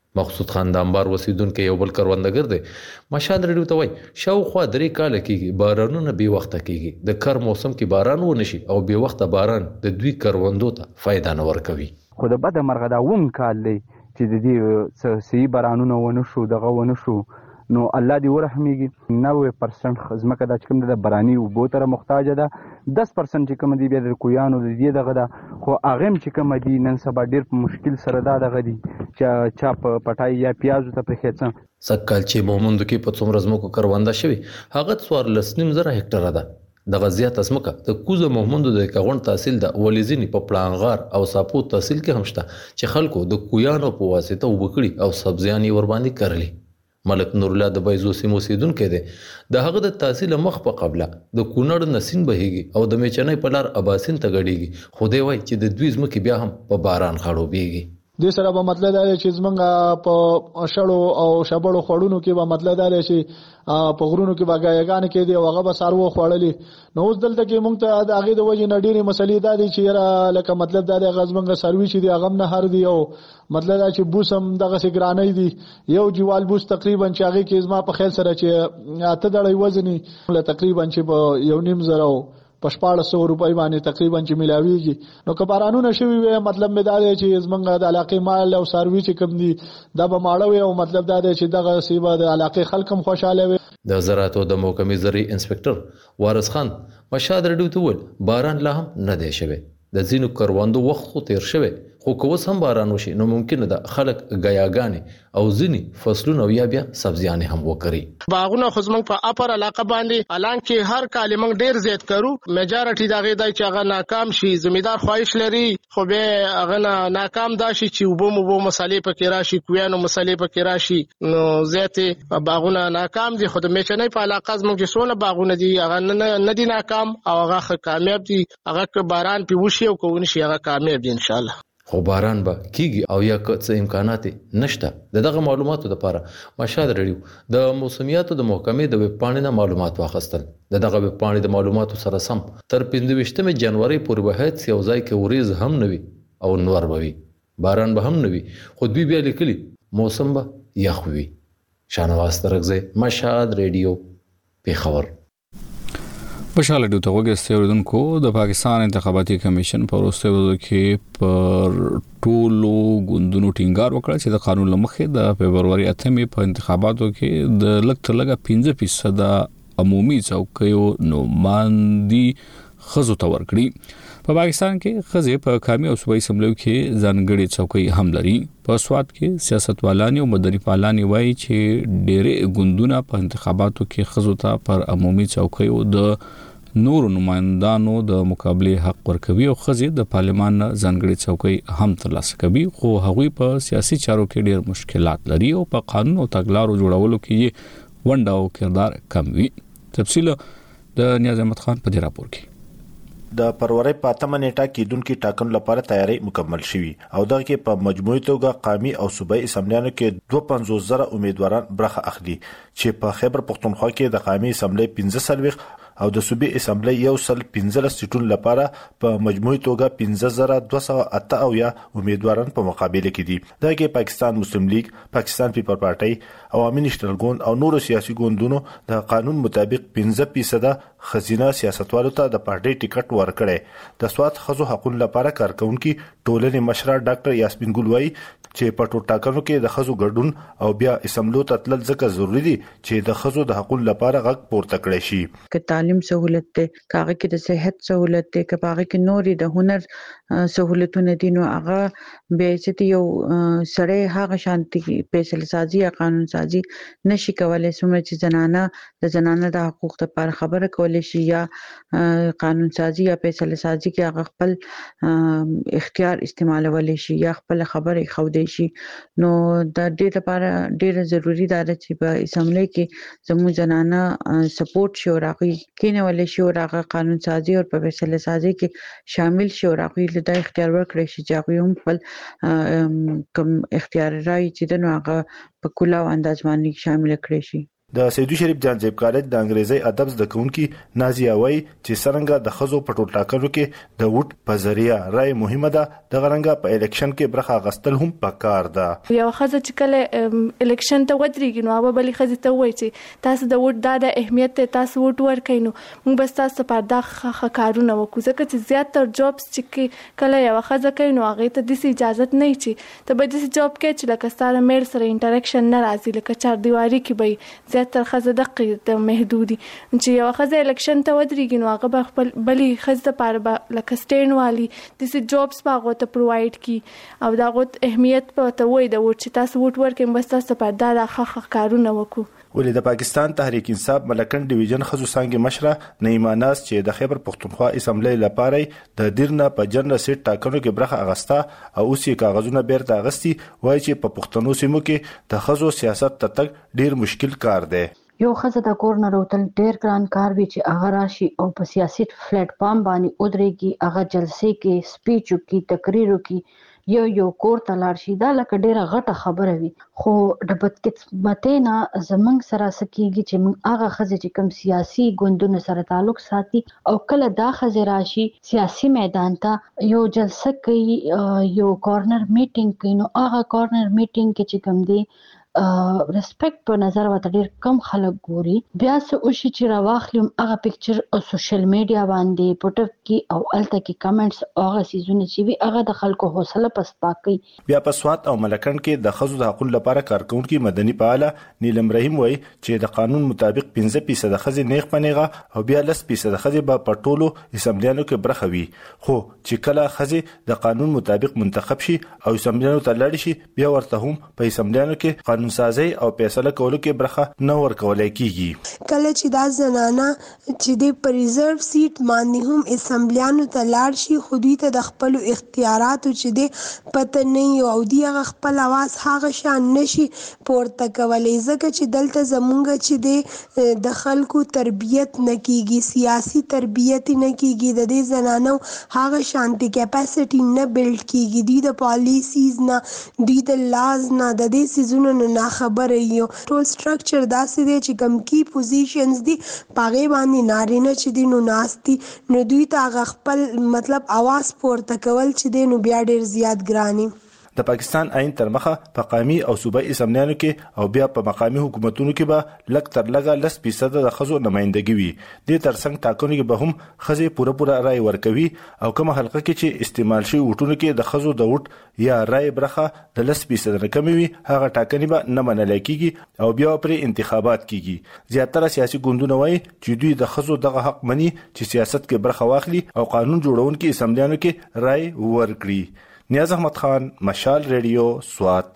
مقصود خان د انبار اوسیدونکو یو بل کروندګر دی. مشال ریډیو ته وایي شاوخوا درې کاله کېږي بارانونه بې وخته کېږي. د کر موسم کې باران ونه شي او بې وخته باران د دوی کروندو ته فایده نه ورکوي. خو د بده مرغه دا اووم کال دی چې د دې صحیح بارانونه ونه شو دغه ونه شو نو الله دې ورحمیږي. نوي پرسنټ ځمکه دا چې کوم د باراني اوبو ته محتاجه ده. دس پرسنټ چې کوم دی بیا د کویانو د دې دغه ده. خو هغه هم چې کوم دی نن سبا ډېر په مشکل سره دا دغه دی چې چا په پټای یا پیازو ته پرېښڅم. سږکال چې مومندو کې په څومره ځمکو کرونده شوي هغه څوارلس نیم زره هکټره ده. دغه زیاته ځمکه د کوزه مومندو د کاغون تحصیل د ولیزینی په پلانغار او ساپو تحصیل کې هم شته چې خلکو د کویانو په واسطه وبکړي او سبزیان یې ورباندې کرلي. ملک نور الله د بایزو سیمو اوسیدونکی دی. د هغه د تحصیل مخ په قبله د کونړ نسین بهیږي او د میچنۍ په لار اباسین ته غړیږي. خو دی وایي چې د دوی ځمکې بیا هم په باران خړوبېږي. د سره به مطلب دا چې زمونږ په شړو او شبړو خوړونو کې به مطلب دا چې په غرونو کې باګایګان کې دی او هغه به سارو خوړلې. نو اوس دلته کې مونږ ته د هغه د وجه نډيري مسلې دا دي چې لکه مطلب دا د غزمنګ سروي چې دی هغه نه هر دی او مطلب دا چې بوسم دغه سګرانې دي یو جوال بوس تقریبا چې هغه کې زما په خیال سره چې اته دړې وزني تقریبا چې په یو نیم زره پښپاړه سو روپۍ باندې تقریبا چې ملاويږي. نو که بارانونه شوي وي مطلب مې دا دی چې زمونږ د علاقې مال او سروي چې کوم دي دا به ماړه وي او مطلب دا دی چې دغه سیبه د علاقې خلک هم خوشاله وي. د زراعت او د محکمې زرعي انسپکټر وارث خان مشاد ریډیو ته وویل باران لا هم نه دی شوی. د ځینو کروندو وخت خو تیر شوی خو که اوس هم باران وشي نو ممکنه ده خلک ګیاګانې او ځینې فصلونه یا بیا سبزیانې هم وکړي. باغونه خو زموږ په اپر علاقه باندې الان کې هر کال موږ ډیر زیات کرو. میجارټي دا غي دی چې هغه ناکام شي. زمیدار خواهش لري خو به هغه ناکام دا شي چې وبو مو مسالې پکې راشي کویانو مسالې پکې راشي نو زیاتې باغونه ناکام دي. خو د میچنۍ په علاقه زموږ چې څونه باغونه دي هغه نه دي ناکام او هغه کامیاب دي. هغه که باران پی وشي او کوون شي هغه کامیاب دي ان شاء الله. خو باران به کیږي او یا څه امکانات نشته. دغه معلوماتو لپاره مشال ریډیو د موسمیاتو د محکمې د ویب پاڼې نه معلومات واخیستل. دغه ویب پاڼې د معلوماتو سره سم تر پنځه جنوري پورې به هیڅ یو ځای کې وریز هم نه وي او نور به وي. باران به هم نه وي خو دوی بیا لیکلي موسم به یخ وي. شانواز ترغزه مشال ریډیو پیښور. خوشاله ډیو ته وګورئ اوریدونکو د پاکستان انتخاباتي کمیشن په وروستي ورځو کې پر ټولو ګوندونو ټینګار وکړ چې د قانون لمخې د فبرवरी اتمې په انتخاباتو کې د لږ تر لږه پنځه فیصد عمومي څوکیو نوماندي خزو ته ورکړي. په پاکستان کې خزې په قومي او صوبایي اسمبلیو کې ځانګړي څوکۍ هم لري. په سواد کې سیاستوالان او مدني فعالان وایي چې ډېرې ګوندونه په انتخاباتو کې خزو ته پر عمومي څوکیو د نور نمائندانو د مقابله حق ورکوي او خزې د پارلمان ځانګړي څوکۍ هم ترلاسه کوي. خو هغوی په سیاسي چارو کې ډېر مشکلات لري او په قانون او تګلارو جوړولو کې ونډه او کردار کم وي. تفصیل د نیاز احمد خان په دې راپور کې. د فروری په اتمه نیټه کېدونکو ټاکنو لپاره تیاری مکمل شوی او دغه کې په مجموعي توګه قومي او صوبایي اسمبلیانو کې دوه پنځوس زره امیدواران برخه اخلي چې په خیبر پختونخوا کې د قومي اسمبلی پنځه سلويخ او د صوبي اسمبلی یو سل پنځه سیټونو لپاره په مجموعي توګه پنځه زره دوه سوه اته او یا امیدواران په مقابله کې دي. دغه کې پاکستان مسلم لیگ، پاکستان پیپل پارټي، عوامي نېشنل ګوند او نورو سیاسي ګوندونو د قانون مطابق پنځه فیصد خزینه سیاستوالو ته د پارټي ټیکټ ورکړي. د سواد خزو حقوقو لپاره کارکونکو ټولنې مشره ډاکټر یاسمین ګل وايي چې په ټول ټاکنو کې د خزو ګډون او بیا اسمبلو ته تلل ځکه ضروری دي چې د خزو د حقوقو لپاره غږ پورته کړي شي. که تعلیم سہولت ته کاغه کې د صحت سہولت ته کپاغه کې نوري د هنر سہولتونه دي نو هغه به چې یو سړی هغه شانتي فیصله سازي یا قانون سازي نشي کولای سمره چې زنانه د زنانه د حقوق لپاره خبره کولای شي یا قانون سازي یا فیصله سازي کې هغه خپل اختیار استعمالولای شي یا خپل خبره خوده شي. نو د دې لپاره ډیره ضروری ده چې په اسمبلی کې زموږ زنانه سپورټ شي او راغي کینول شي او راغه قانون سازي او په فیصله سازي کې شامل شي او راغي له اختیار ورکړي شي چې هغه هم خپل کوم اختیار راي چې د هغه په کله انداز باندې شامل کړي شي. د سیدو شریف جانجیب کالج د انګریزي ادب زده کوونکي نازیه وای چې څنګه د خزو په ټول ټاکنو کې د ووټ په ذریعہ رائے مهمه ده د غرنګ په الیکشن کې برخه غستل هم پکار ده. یو خزه چې کله الیکشن ته ودرېږي نو هغه بلې خزه ته وایي چې تاسو د ووټ د اهمیت ته تاسو ووټ ورکړئ نو موږ بس تاسو په دغه کارونه وکړو ځکه چې زیاتره جابس چې کله یو خزه کوي نو هغه ته د اجازه نه چې ته به د جاب کې چې لکه ستاره میل سره انټریکشن نه راځي لکه چار دیواری کې به زیاتره خزه دقیق محدودي چې یو خزه الیکشن ته ودرېږي نو هغه خپل بلې خزه لپاره لکه سټین والی د جابس باغ ته پرووايډ کی او دا غوت اهمیت په تو وای د وټ چې تاسو وټ ورکې بس تاسو په دا د خخ کارونه وکړو. ولې د پاکستان تحریک انصاف ملکن ډیویژن خزو څنګه مشره نعیمه ناز چې د خیبر پختونخوا اسمبلی لپاره د دیرنه په جنرال سیټ ټاکنو کې برخه اغستا او اوس یې کاغذونه بیرته اغستی وای چې په پښتنو سیمو کې د خزو سیاست ته تک ډیر مشکل کار دی. یو خزه د کور نه وروتل ډیر ګران کار وی چې هغه راشي او په سیاسي پلیټ فارم باندې ودرېږي هغه جلسې کې سپیچ کوي تقریر کوي یو یو کور ته لاړ شي دا لکه ډیره غټه خبره وي خو د بدقسمتۍ نه زمونږ سره سکیږي چې موږ هغه خزه چې کوم سیاسي ګوندونو سره تعلق ساتي او کله دا خزه راشي سیاسي میدان ته یو جلسه کوي یو کارنر میټینګ کوي نو هغه کارنر میټینګ کې چې کوم دی ریسپیکټ په نظر وته ډیر کم خلک ګوري بیا څه او شي چې راوخلم هغه پکچر او سوشل میډیا باندې پټک کی او الته کی کمنټس هغه سيزونه چې وی هغه د خلکو حوصله پستا کوي. بیا په سوات او ملکن کې د خزو د حقوقو لپاره کارکونکو مدني فعاله نیلم رحیم وای چې د قانون مطابق پنځه فیصد خزې نیغ پنیغه او بیا لس فیصد خزې په پټولو اسمبلیانو کې برخه وي خو چې کله خزې د قانون مطابق منتخب شي او اسمبلیانو ته لاړ شي بیا ورته هم په اسمبلیانو کې قانون سازي او فیصله کولو کې برخه نه ورکولای کیږي. کله چې دا زنانه چې د پریزرو سیټ باندې هم اسمبلیانو ته لاړ شي خو دوی ته د خپل اختیاراتو چې د پته نه او دی خپل आवाज هغه شان نشي پورته کولای ځکه چې دلته زمونږ چې د خلکو تربیت نه کیږي سیاسي تربیت نه کیږي د دې زنانو هغه شانتي کیپاسټي نه بیلډ کیږي دوی د پالیسیز نه دوی د لاز نه د دې سيزونو نه خبره یو ټول سټرکچر داسې دی چې کم کی پوزیشنز دي پاغه باندې نارینه چې دي نو ناستي نو دوی ته خپل مطلب आवाज پورته کول چې دي نو بیا ډیر زیات ګرانی. د پاکستان عین تر مخه په قومي او صوبایي اسمبلیانو کې او بیا په مقامي حکومتونو کې به لک تر لګه لس فیصد د خزو نمائندګي وي د ترڅنګ ټاکنو کې به هم خزې پوره پوره رائے ورکوي او کومه حلقه کې چې استعمال شي وټونو کې د خزو د وټ یا رائے برخه د لس فیصد نه کم وي هغه ټاکنې به نه منل کیږي او بیا پر انتخابات کیږي. زیاتره سیاسي ګوندونه وایي چې دوی د خزو دغه حق مني چې سیاست کې برخه واخلي او قانون جوړونکو اسمبلیانو کې رائے ورکړي. نیاز احمد خان مشال ریډیو سوات.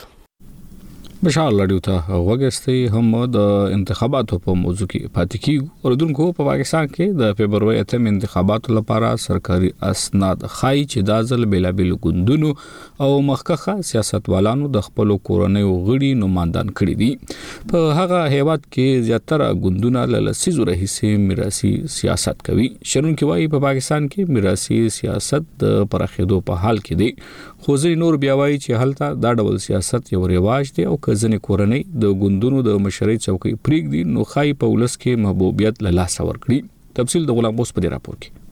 مشال ریډیو ته وګستې هم د انتخاباتو په موضوع کې پاتې کیږي اوردونکو په پاکستان کې د فبرवरी اتم انتخاباتو لپاره سرکاري اسناد خای چې د ځل بیلابل ګوندونو او مخکخه سیاستوالانو د خپل کورنۍ غړي نمائندان کړي دي. په هغه هیواد کې زیاتره ګوندونه له لسیزو راهیسې میراثي سیاست کوي. شرونکو وايي په پاکستان کې میراثي سیاست د پرخېدو په حال کې دی خو ځینې نور بیا وايي چې هلته دا ډول سیاست یو رواج دی او ځنې کورنۍ د ګوندونو د مشرۍ چوکۍ پریږدي نو خای په ولس کې محبوبیت له لاسه ورکړي. تفصیل د غلام اوس په دې راپور کې.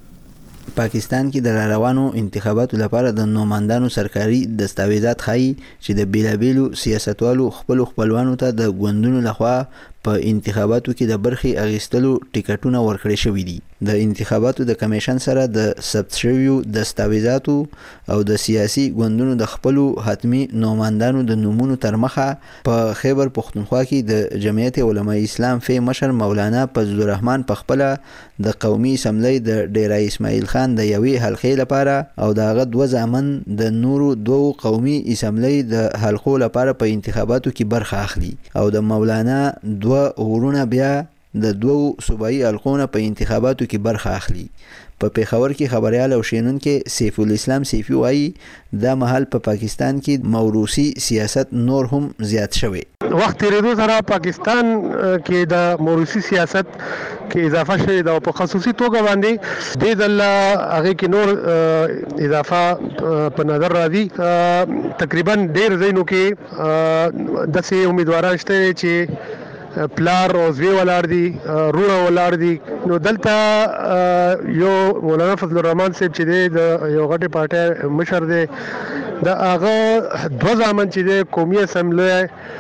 پاکستان کې د روانو انتخاباتو لپاره د نوماندانو سرکاري دستاویزات خایي چې د بیلابیلو سیاستوالو خپل خپلوانو ته د ګوندونو لخوا په انتخاباتو کې د برخي اغستلو ټیکټونه ورکړي شوې دي. د انتخاباتو د کمیشن سره د ثبت شویو دستاویزاتو او د سیاسي ګوندونو د خپل حتمی نوماندانو د نومونو تر مخه په خیبر پختونخوا کې د جمعیت علماء اسلام فی مشر مولانا فضل الرحمن په خپل د قومي اسمبلی د ډیرای اسماعیل خان د یوې حلقې لپاره او دغه دوه ځامن د نورو دوه قومي اسمبلی د حلقو لپاره په انتخاباتو کې برخه اخلي او د مولانا دوه ورونه بیا د دوو صوبایي حلقونو په انتخاباتو کې برخه اخلي. په پیښور کې خبريال او شینونکو سیف الاسلام سیفی وایي دا محل په پا پاکستان کې موروثي سیاست نور هم زیات شوی. وخت ریدو سره پاکستان کې د موروثي سیاست کې اضافه شوی دا په خصوصي توګه باندې د الله هغه کې نور اضافه په نظر راځي. تقریبا ډېر ځینو کې د سه امیدواران شته چې پلار او زوی ولاړ دي روړه ولاړ دي. نو دلته یو مولانا فضل الرحمن صاحب چې دی د یو غټي پارټي مشر دی د هغه دوه ځامن چې دی قومي اسمبلی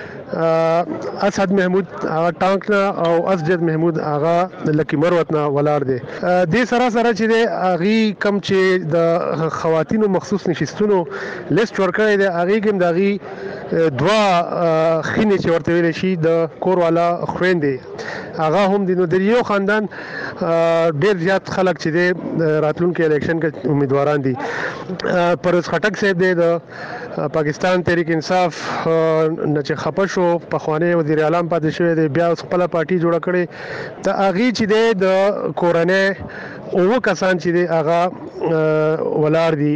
اسد محمود هغه ټانک نه او اسجد محمود هغه لکی مروت نه ولاړ دي. د سره سره چې دی هغه کم چې د خواتینو مخصوص نشستونو لیست ورکړی دی هغه کوم دغه دوا خینې چې ورته ویل شي د کور والا خويندې هغه هم د نو د یو خاندان ډیر زیات خلک چې دی راتلونکي الیکشن کې امیدواران دي. پرویز خټک صاحب دی د پاکستان تحریک انصاف نه چې خپه شو په خوانه وزیر اعظم پاتې شوی دی بیا خپل پارټي جوړ کړي ته اغي چې دی د کورنۍ او کسان چې دی هغه ولاړ دي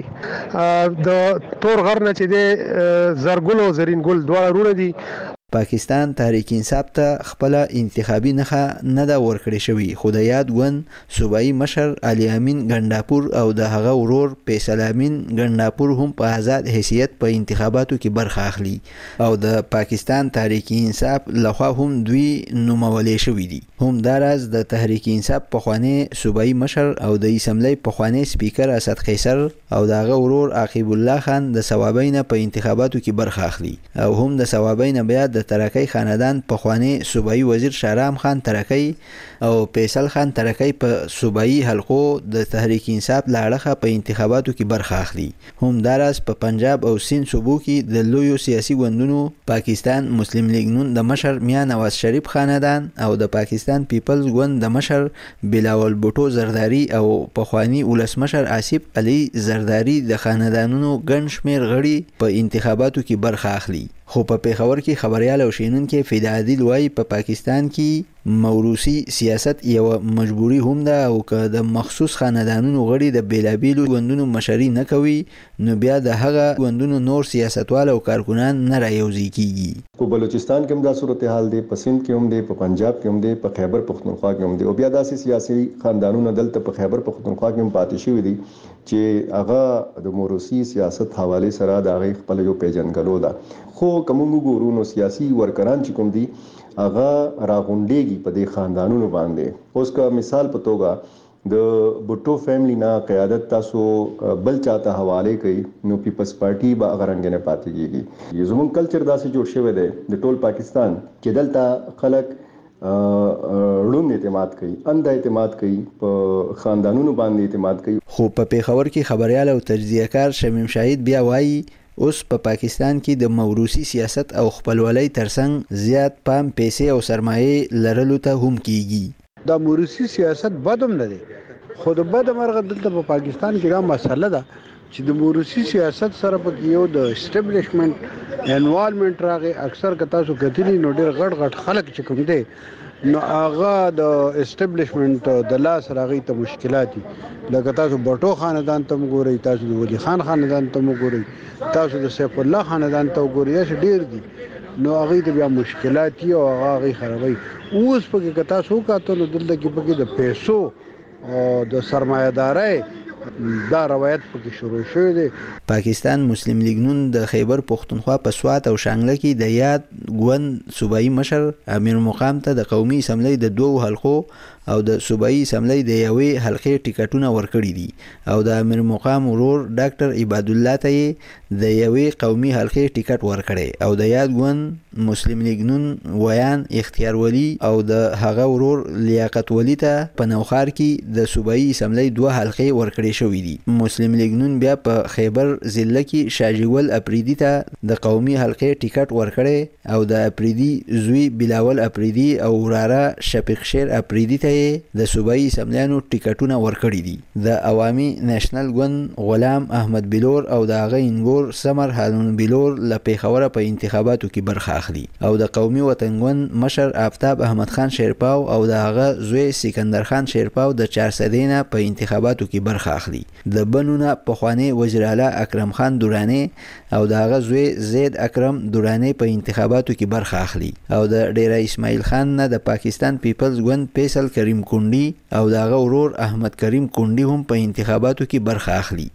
د تور غر نه چې دی زرګل او زرین ګل دواړه رونه دي. پاکستان تحریک انصاف ته خپل انتخابي نخه نه دا ورکړی شوی خو د یاد ګوند صوبایي مشر علي امین ګنداپور او د هغه ورور فیصل امین ګنداپور هم په آزاد حیثیت په انتخاباتو کې برخه اخلي او د پاکستان تحریک انصاف لخوا هم دوی نومولې شوی دي. هم داراز د تحریک انصاف پخوانی صوبایي مشر او د اسمبلی پخوانی سپیکر اسد قیصر او د هغه ورور عقیب الله خان د ثوابین په انتخاباتو کې برخه اخلي او هم د ثوابین بیا د ترکی خاندان پخوانی صوبایي وزیر شهرام خان ترکی او فیصل خان ترکی په صوبایي حلقو د تحریک انصاف لاړه په انتخاباتو کې برخه اخلي. هم داراز په پنجاب او سند صوبو کې د لویو سیاسي ګوندونو پاکستان مسلم لیگ نون د مشر میاں نواز شریف خاندان او د پاکستان پیپلز ګوند د مشر بلاول بوټو زرداری او پخوانی ولسمشر آصف علي زرداری د خاندانونو ګڼ شمېر غړي په انتخاباتو کې برخه اخلي. خو په پیښور کې خبريال او شینونکو فدا عادل وای په پاکستان کې موروثي سیاست یو مجبوری هم ده او که د مخصوص خاندانونو غړي د بیلابیلو ګوندونو مشري نه کوي نو بیا د هغه ګوندونو نور سیاستوال او کارکونان نه رايوځي کیږي. په بلوچستان کې هم دا صورتحال دی، په سند کې هم دی، په پنجاب کې هم دی، په خیبر پختونخوا کې هم دی او بیا داسې سیاسي خاندانونو دلته په خیبر پختونخوا کې هم پاتې شوی دي چې هغه د موروثي سیاست حواله سره د هغه خپل یو پیژنګلو ده. خو کومو ګورونو سیاسي ورکران چې کوم دي هغه راغونډيږي په دې خاندانونو باندې. اوس کا مثال په توګه د بوټو فیملی نه قیادت تاسو بل چاته حواله کوي نو پیپلز پارټي به غرنګ نه پاتې کیږي. زموږ کلچر داسې جوړ شوی دی د ټول پاکستان چې دلته خلک لوم اعتماد کوي، اند اعتماد کوي، په خاندانونو باندې اعتماد کوي. خو په پیښور کې خبريال او تجزیه‌کار شمیم شاهید بیا وایي اوس په پا پاکستان کې د موروثي سیاست او خپلولۍ ترڅنګ زیات پام پیسې او سرمایه لرلو ته هم کیږي. دا موروثي سیاست بدوم نه دی خو د بد مرغه دلته په پاکستان کې دا مسله ده چې د موروثي سیاست سره په یو د اسټابلیشمنت انوالومنت راغی. اکثر که تاسو کتلی نو ډېر غټ غټ خلک چې کوم دی نو هغه د اسټابلیشمنت د لاس راغی ته مشکلات دي. لکه تاسو بټو خاندان ته وګورئ، تاسو د ولی خان خاندان ته وګورئ، تاسو د سیف الله خاندان ته وګورئ، چې ډېر دي نو هغه ته بیا مشکلات دي او هغه خرابوي. اوس په کې تاسو کاته نو دلته کې په کې د پیسو او د سرمایه‌دارۍ دا روایت پکې شروع شوی دی. پاکستان مسلم لیگ نون د خیبر پختونخوا په سوات او شانګله کې د یاد ګوند صوبایي مشر امیر مقام ته د قومي اسمبلی د دوو حلقو او د صوبایي اسمبلی د یوې حلقې ټیکټونه ورکړي دي او د امیر مقام ورور ډاکټر عباد الله ته د یوې قومي حلقې ټیکټ ورکړي او د یاد ګوند مسلم لیگ نون ویان اختیار ولی او د هغه ورور لیاقت ولی ته په نوخار کې د صوبایي اسمبلی دوه حلقې ورکړي شوې دي. مسلم لیگ نون بیا په خیبر ضلع کې شاجول اپریدي ته د قومي حلقې ټیکټ ورکړي او د اپریدي زوی بلاول اپریدي او وراره شفیق شیر اپریدي ته د صوبایي اسمبلیانو ټیکټونه ورکړي دي. د عوامي نېشنل ګوند غلام احمد بلور او د هغه انګور سمر هارون بلور له پیښور په انتخاباتو کې برخه اخلي او د قومي وطن ګوند مشر آفتاب احمد خان شیرپاو او د هغه زوی سکندر خان شیرپاو د چارسدینه په انتخاباتو کې برخه اخلي. د بنونه پخوانی وزیر اعلی اکرم خان دورانی او د هغه زوی زید اکرم دورانی په انتخاباتو کې برخه اخلي او د ډیره اسماعیل خان نه د پاکستان پیپلز ګوند فیصل کریم کونډي او د هغه ورور احمد کریم کونډي هم په انتخاباتو کې برخه اخلي.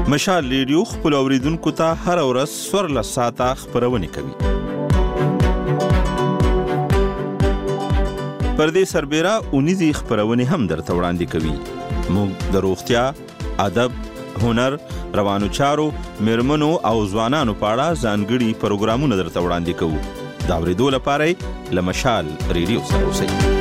مشال ریډیو خپل اوریدونکو ته هر ورځ څوارلس ساعته خبرونه کوي. پر دې سربېره اونیزې خبرونه هم درته وړاندې کوي. موږ د روغتیا، ادب، هنر، روانو چارو، میرمنو او ځوانانو په اړه ځانګړي پروګرامونه درته وړاندې کوو. دا اورېدو لپاره له مشال ریډیو سره اوسئ.